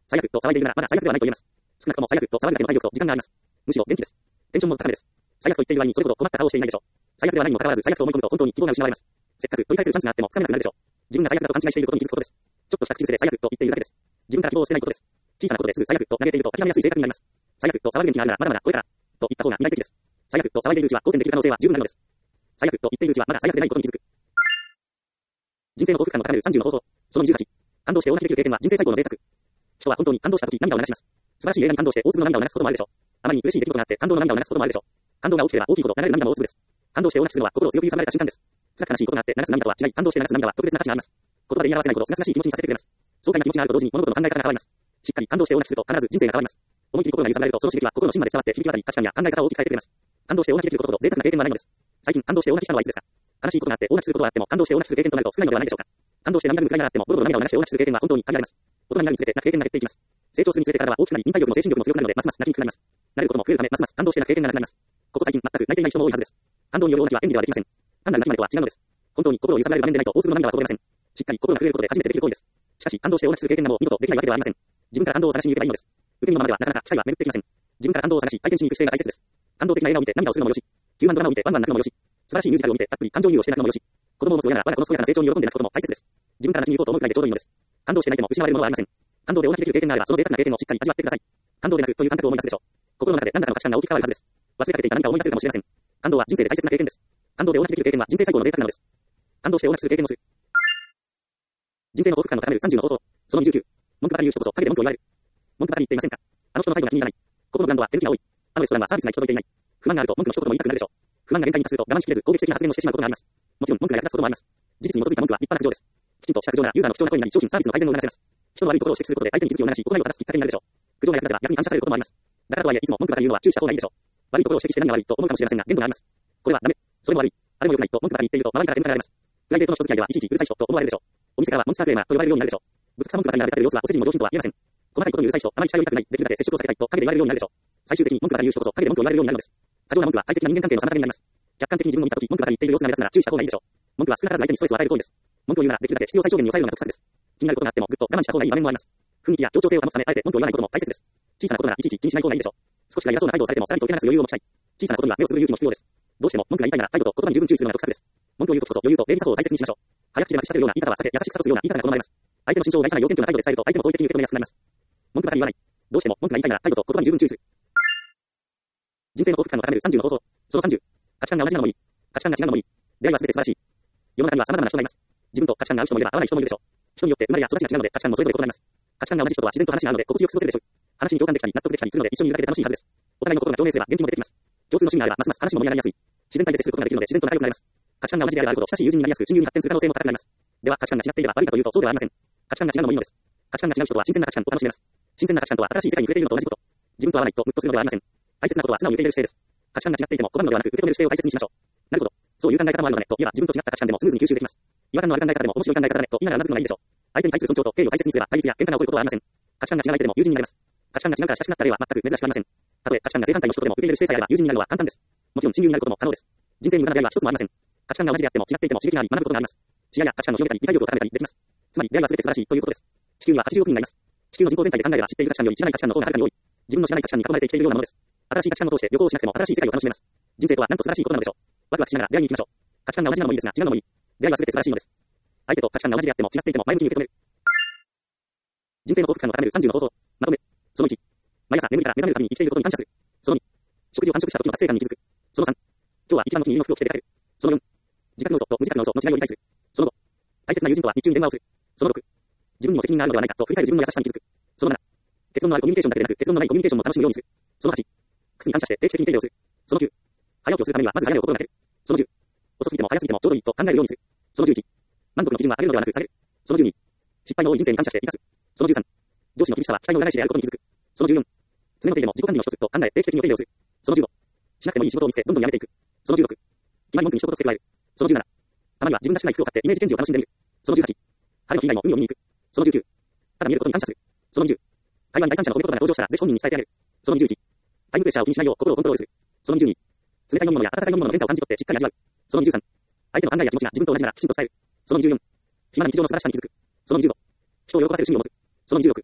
最悪と騒いでいるなら、まだ最悪ではないと言えます。少なくとも最悪と騒ぐだけの体力と時間があります。むしろ元気です。テンションも高めです。最悪と言っている割にそれほど困った顔をしていないでしょう。最悪ではないにもかかわらず最悪と思い込むと本当に希望が失われます。せっかく取り返せるチャンスがあってもつかめなくなるでしょう。自分が最悪だと勘違いしていることに気づくことです。ちょっとした口癖で最悪と言っているだけです。自分から希望を捨てないことです。小さなことですぐ最悪と投げていると諦めやすい性格になります。最悪と騒ぐ元気があるならまだまだこれからと言った方が未来的です。最悪と騒いでいるうちは好転できる可能性は十分なのです。最悪と言っているうちはまだ最悪でないことに気づく。人生の幸福感の高めるさんじゅうの方法。そのにじゅうはち。感動して大泣きできる経験は人生最高の贅沢。人は本当に感動した時涙を流します。素晴らしい映画に感動して大粒の涙を流すこともあるでしょう。あまりに嬉しい出来事があって感動の涙を流すこともあるでしょう。感動が大きければ大きいほど流れる涙も大粒です。感動して大泣きするのは心を強く揺さぶられた瞬間です。辛く悲しいことがあって流す涙とは違い、感動して流す涙は特別な価値があります。言葉で言い表せないほどすがすがしい気持ちにさせてくれます。爽快な気持ちがあると同時に物事の考え方が変わります。しっかり感動して大泣きすると必ず人生が変わります。思い切り心が揺さぶられるとその刺激は心の芯まで伝わって響き渡り価値観や考え方を大きく変えてくれます。感動して大泣きできることほど贅沢な経験はないのです。最近感動して大泣きしたのはいつですか？悲しいことがあって大泣きすることがあっても感動して大泣きする経験となると少ないのではないでしょうか。感動して涙ぐむくらいならあってもボロボロ涙を流して大泣きする経験は本当に限られます。大人になるにつれて泣く経験が減っていきます。成長するにつれて体は大きくなり忍耐力も精神力も強くなるのでますます泣きにくくなります。慣れることも増えるためますます感動して泣く経験がなくなります。ここ最近全く泣いていない人も多いはずです。感動による大泣きは演技ではできません。単なる泣きまでとは違うのです。本当に心を揺さぶられる場面でないと大粒の涙はこぼれません。しっかり心が震えることで初めてできる行為です。しかし感動して大泣きする経験など二度とできないわけではありません。自分から感動を探しに行けばいいのです。受け身のままではなかなか機会は巡ってきません。自分から感動を探し体験しに行く姿勢が大切です。感動的な映画を見て涙をするのもよし、ヒューマンドラマを見てワンワン泣くのもよし、素晴らしいミュージカルを見てたっぷり感情移入をして泣くのもよし、子供を持つ親なら我が子の健やかな成長に喜んで泣くことも大切です。自分から泣きに行こうと思うくらいでちょうどいいのです。感動して泣いても失われるものはありません。感動で大泣きできる経験があればその贅沢な経験をしっかり味わってください。感動で泣くという感覚を思い出すでしょう。心の中で何らかの価値観が大きく変わるはずです。忘れかけていた何かを思い出せるかもしれません。感動は人生で大切な経験です。感動で大泣きできる経験は人生最高の贅沢なのです。感動して大泣きする経験をする。人生の幸福感を高めるさんじゅうの方法。そのにじゅうきゅう。文句ばかり言う人こそ陰で文句を言われる。文句ばかり言っていませんか？あの人の態度が気に入らない。ここのブランドは手抜きが多い。あのレストランはサービスが行き届いていない。不満があると文句の一言も言いたくなるでしょう。不満が限界に達すると我慢しきれず攻撃的な発言をしてしまうことがあります。もちろん文句が役立つこともあります。事実に基づいた文句は立派な苦情です。きちんとした苦情ならユーザーの貴重な声になり商品サービスの改善を促せます。人の悪いところを指摘することで相手に気づきを促し行いを正すきっかけになるでしょう。苦情が役立てば逆に感謝されることもあります。だからとはいえいつも文句ばかり言うのは注意した方がいいでしょう。悪いところを指摘して何が悪いと思うかもしれませんが限度があります。これはダメ。それも悪い。あれも良くないと文句ばかり言っていると周りから手抜かれます。プライベートの人付き合いではいちいちうるさい人と思われるでしょう。お店からはモンスタークレーマーと呼ばれるようになるでしょう。ぶつくさ文句ばかり並べている様子はお世辞にも良品とは言えません。細かいことにうるさい人、あまり近寄りたくない、できるだけ接触を避けたいと陰で言われるようになるでしょう。最終的に文句ばかり言う人こそ陰で文句を言われるようになるのです。過剰な文句は快適な人間関係の妨げになります。客観的に自分を見たとき文句ばかり言っている様子が目立つなら注意した方がいいでしょう。文句は少なからず相手にストレスを与える行為です。文句を言うならできるだけ必要最小限に抑えるような得策です。気になることがあってもぐっと我慢した方がいい場面もあります。雰囲気や協調性を保つためあえて文句を言わないことも大切です。小さなことならいちいち気にしない方がいいでしょう。少しが偉そうな態度をされてもさらりと受け流す余裕を持ちたい。小さなことには目をつぶる勇気も必要です。どうしても文句が言いたいなら態度と言葉に十分注意するのが得策です。文句を言うときこそ余裕と礼儀作法を大切にしましょう。早口でまくし立てるような言い方は避け優しく諭すような言い方が好まれます。相手の心情を害さない要点とな態度で伝えると相手も好意的に受け止めやすくなります。文句ばかり言わない。どうしても文句が言いたいなら態度と言葉に十分注意する。人生の幸福感を高めるさんじゅうの方法。そのさんじゅう。価値観が同じなのもいい。価値観が違うのもいい。出会いは全て素晴らしい。世の中には様々な人がいます。自分と価値観が合う人もいれば合わない人もいるでしょう。人によって生まれや育ちが違うので価値観もそれぞれ異なります。価値観が同じ人とは自然と話が合うので心地よく過ごせるでしょう。話に共感できたり納得できたりするので一緒にいるだけで楽しいはずです。お互いの心が共鳴すれば元気も出てきます。共通の趣味があればますます話も盛り上がりやすい。自然体で接することができるので自然と仲良くなれます。価値観が同じであればあるほど親しい友人になりやすく親友に発展する可能性も高くなります。では価値観が違っていれば悪いかというとそうではありません。価値観が違うのもいいのです。価値観が違う人は新鮮な価値観を楽しめます。新鮮な価値観とは新しい世界に触れているのと同じこと。自分と合わないとムッとするのではありません。大切なことは素直に受け入れる姿勢です。価値観が違っていても拒むのではなく受け止める姿勢を大切にしましょう。なるほど。そういう考え方もあるのねと言えば自分と違った価値観でもスムーズに吸収できます。違和感のある考え方でも面白い考え方だねと言いながらうなずくのがいいでしょう。相手に対する尊重と敬意を大切にすれば対立や喧嘩が起こることはありません。価値観が違う相手でも友人になれます。価値観が違うから親しくなった例は全く珍しくありません。たとえ価値観が正反対の人とでも受け入れる姿勢さえあれば友人になるのは簡単です。もちろん親友になることも可能です。人生に無駄な出会いは一つもありません。価値観が同じであっても違っていても刺激があり学ぶことがあります。違いや価値観を広げたり理解力を高めたりできます。つまり出会いは全て素晴らしいということです。地球にははちじゅうおくにんがいます。地球の人口全体で考えれば知っている価値観より知らない価値観の方がはるかに多い。自分の知らない価値観に囲まれて生きているようなものです。新しい価値観を通して旅行をしなくても新しい世界を楽しめます。人生とはなんと素晴らしいことなのでしょう。ワクワクしながら出会いに行きましょう。価値観が同じなのもいいですが違うのもいい。出会いは全て素晴らしいのです。相手と価値観が同じであっても違っていても前向きに受け止める。人生の幸福感を高めるさんじゅうの方法。まとめ。そのいち。毎朝眠りから目覚めるために生きていることに感謝する。そのに。食事を完食した時の達成感に気づく。そのさん。今日は一番の気に入りの服を着て出かける。そのよん。自覚の嘘と無自覚の嘘の違いを理解する。そのご。大切な友人とは日中に電話をする。そのろく。自分にも責任があるのではないかと振り返る自分の優しさに気づく。そのなな。結論のあるコミュニケーションだけでなく結論のないコミュニケーションも楽しむようにする。そのはち。靴に感謝して定期的に手入れをする。そのきゅう。早起きをするためにはまず早寝を心がける。そのじゅう。遅すぎても早すぎてもちょうどいいと考えるようにする。そのじゅういち。満足の基準は上げるのではなく下げる。そのじゅうに。失敗の多い人生に感謝して生かす。そのじゅうさん。上司の厳しさは期待の裏返しであることに気づく。そのじゅうよん。常の手入れも自己管理の一つと考え定期的にお手入れをする。そのじゅうご。しなくてもいい仕事を見つけどんどんやめていく。そのじゅうろく。決まり文句に一言付け加える。そのじゅうなな。たまには自分らしくない服を買ってイメージチェンジを楽しんでみる。そのじゅうはち。晴れの日以外も海を見に行く。そのじゅうきゅう。ただ見えることに感謝する。そのにじゅう。台湾第三者の褒め言葉が登場したらぜひ本人に伝えてあげる。そのにじゅういち。タイムプレッシャーを気にしないよう心をコントロールする。そのにじゅうに。冷たい飲み物や温かい飲み物の変化を感じ取ってしっかり味わう。そのにじゅうさん。相手の考えや気持ちが自分と同じならきちんと伝える。そのにじゅうよん。暇な日常の素晴らしさに気づく。そのにじゅうご。人を喜ばせる趣味を持つ。そのにじゅうろく。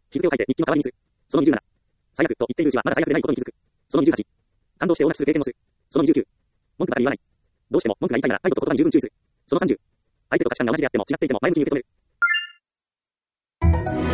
日付を書いて日記の代わりにする。そのにじゅうなな。最悪と言っているうちはまだ最悪でないことに気づく。そのにじゅうはち。感動して大泣きする経験をする。そのにじゅうきゅう。文句ばかり言わない。どうしても文句が言いたいなら態度と言葉に十分注意する。そのさんじゅう。相手と価値観が同じであっても違っていても前向きに受け止める。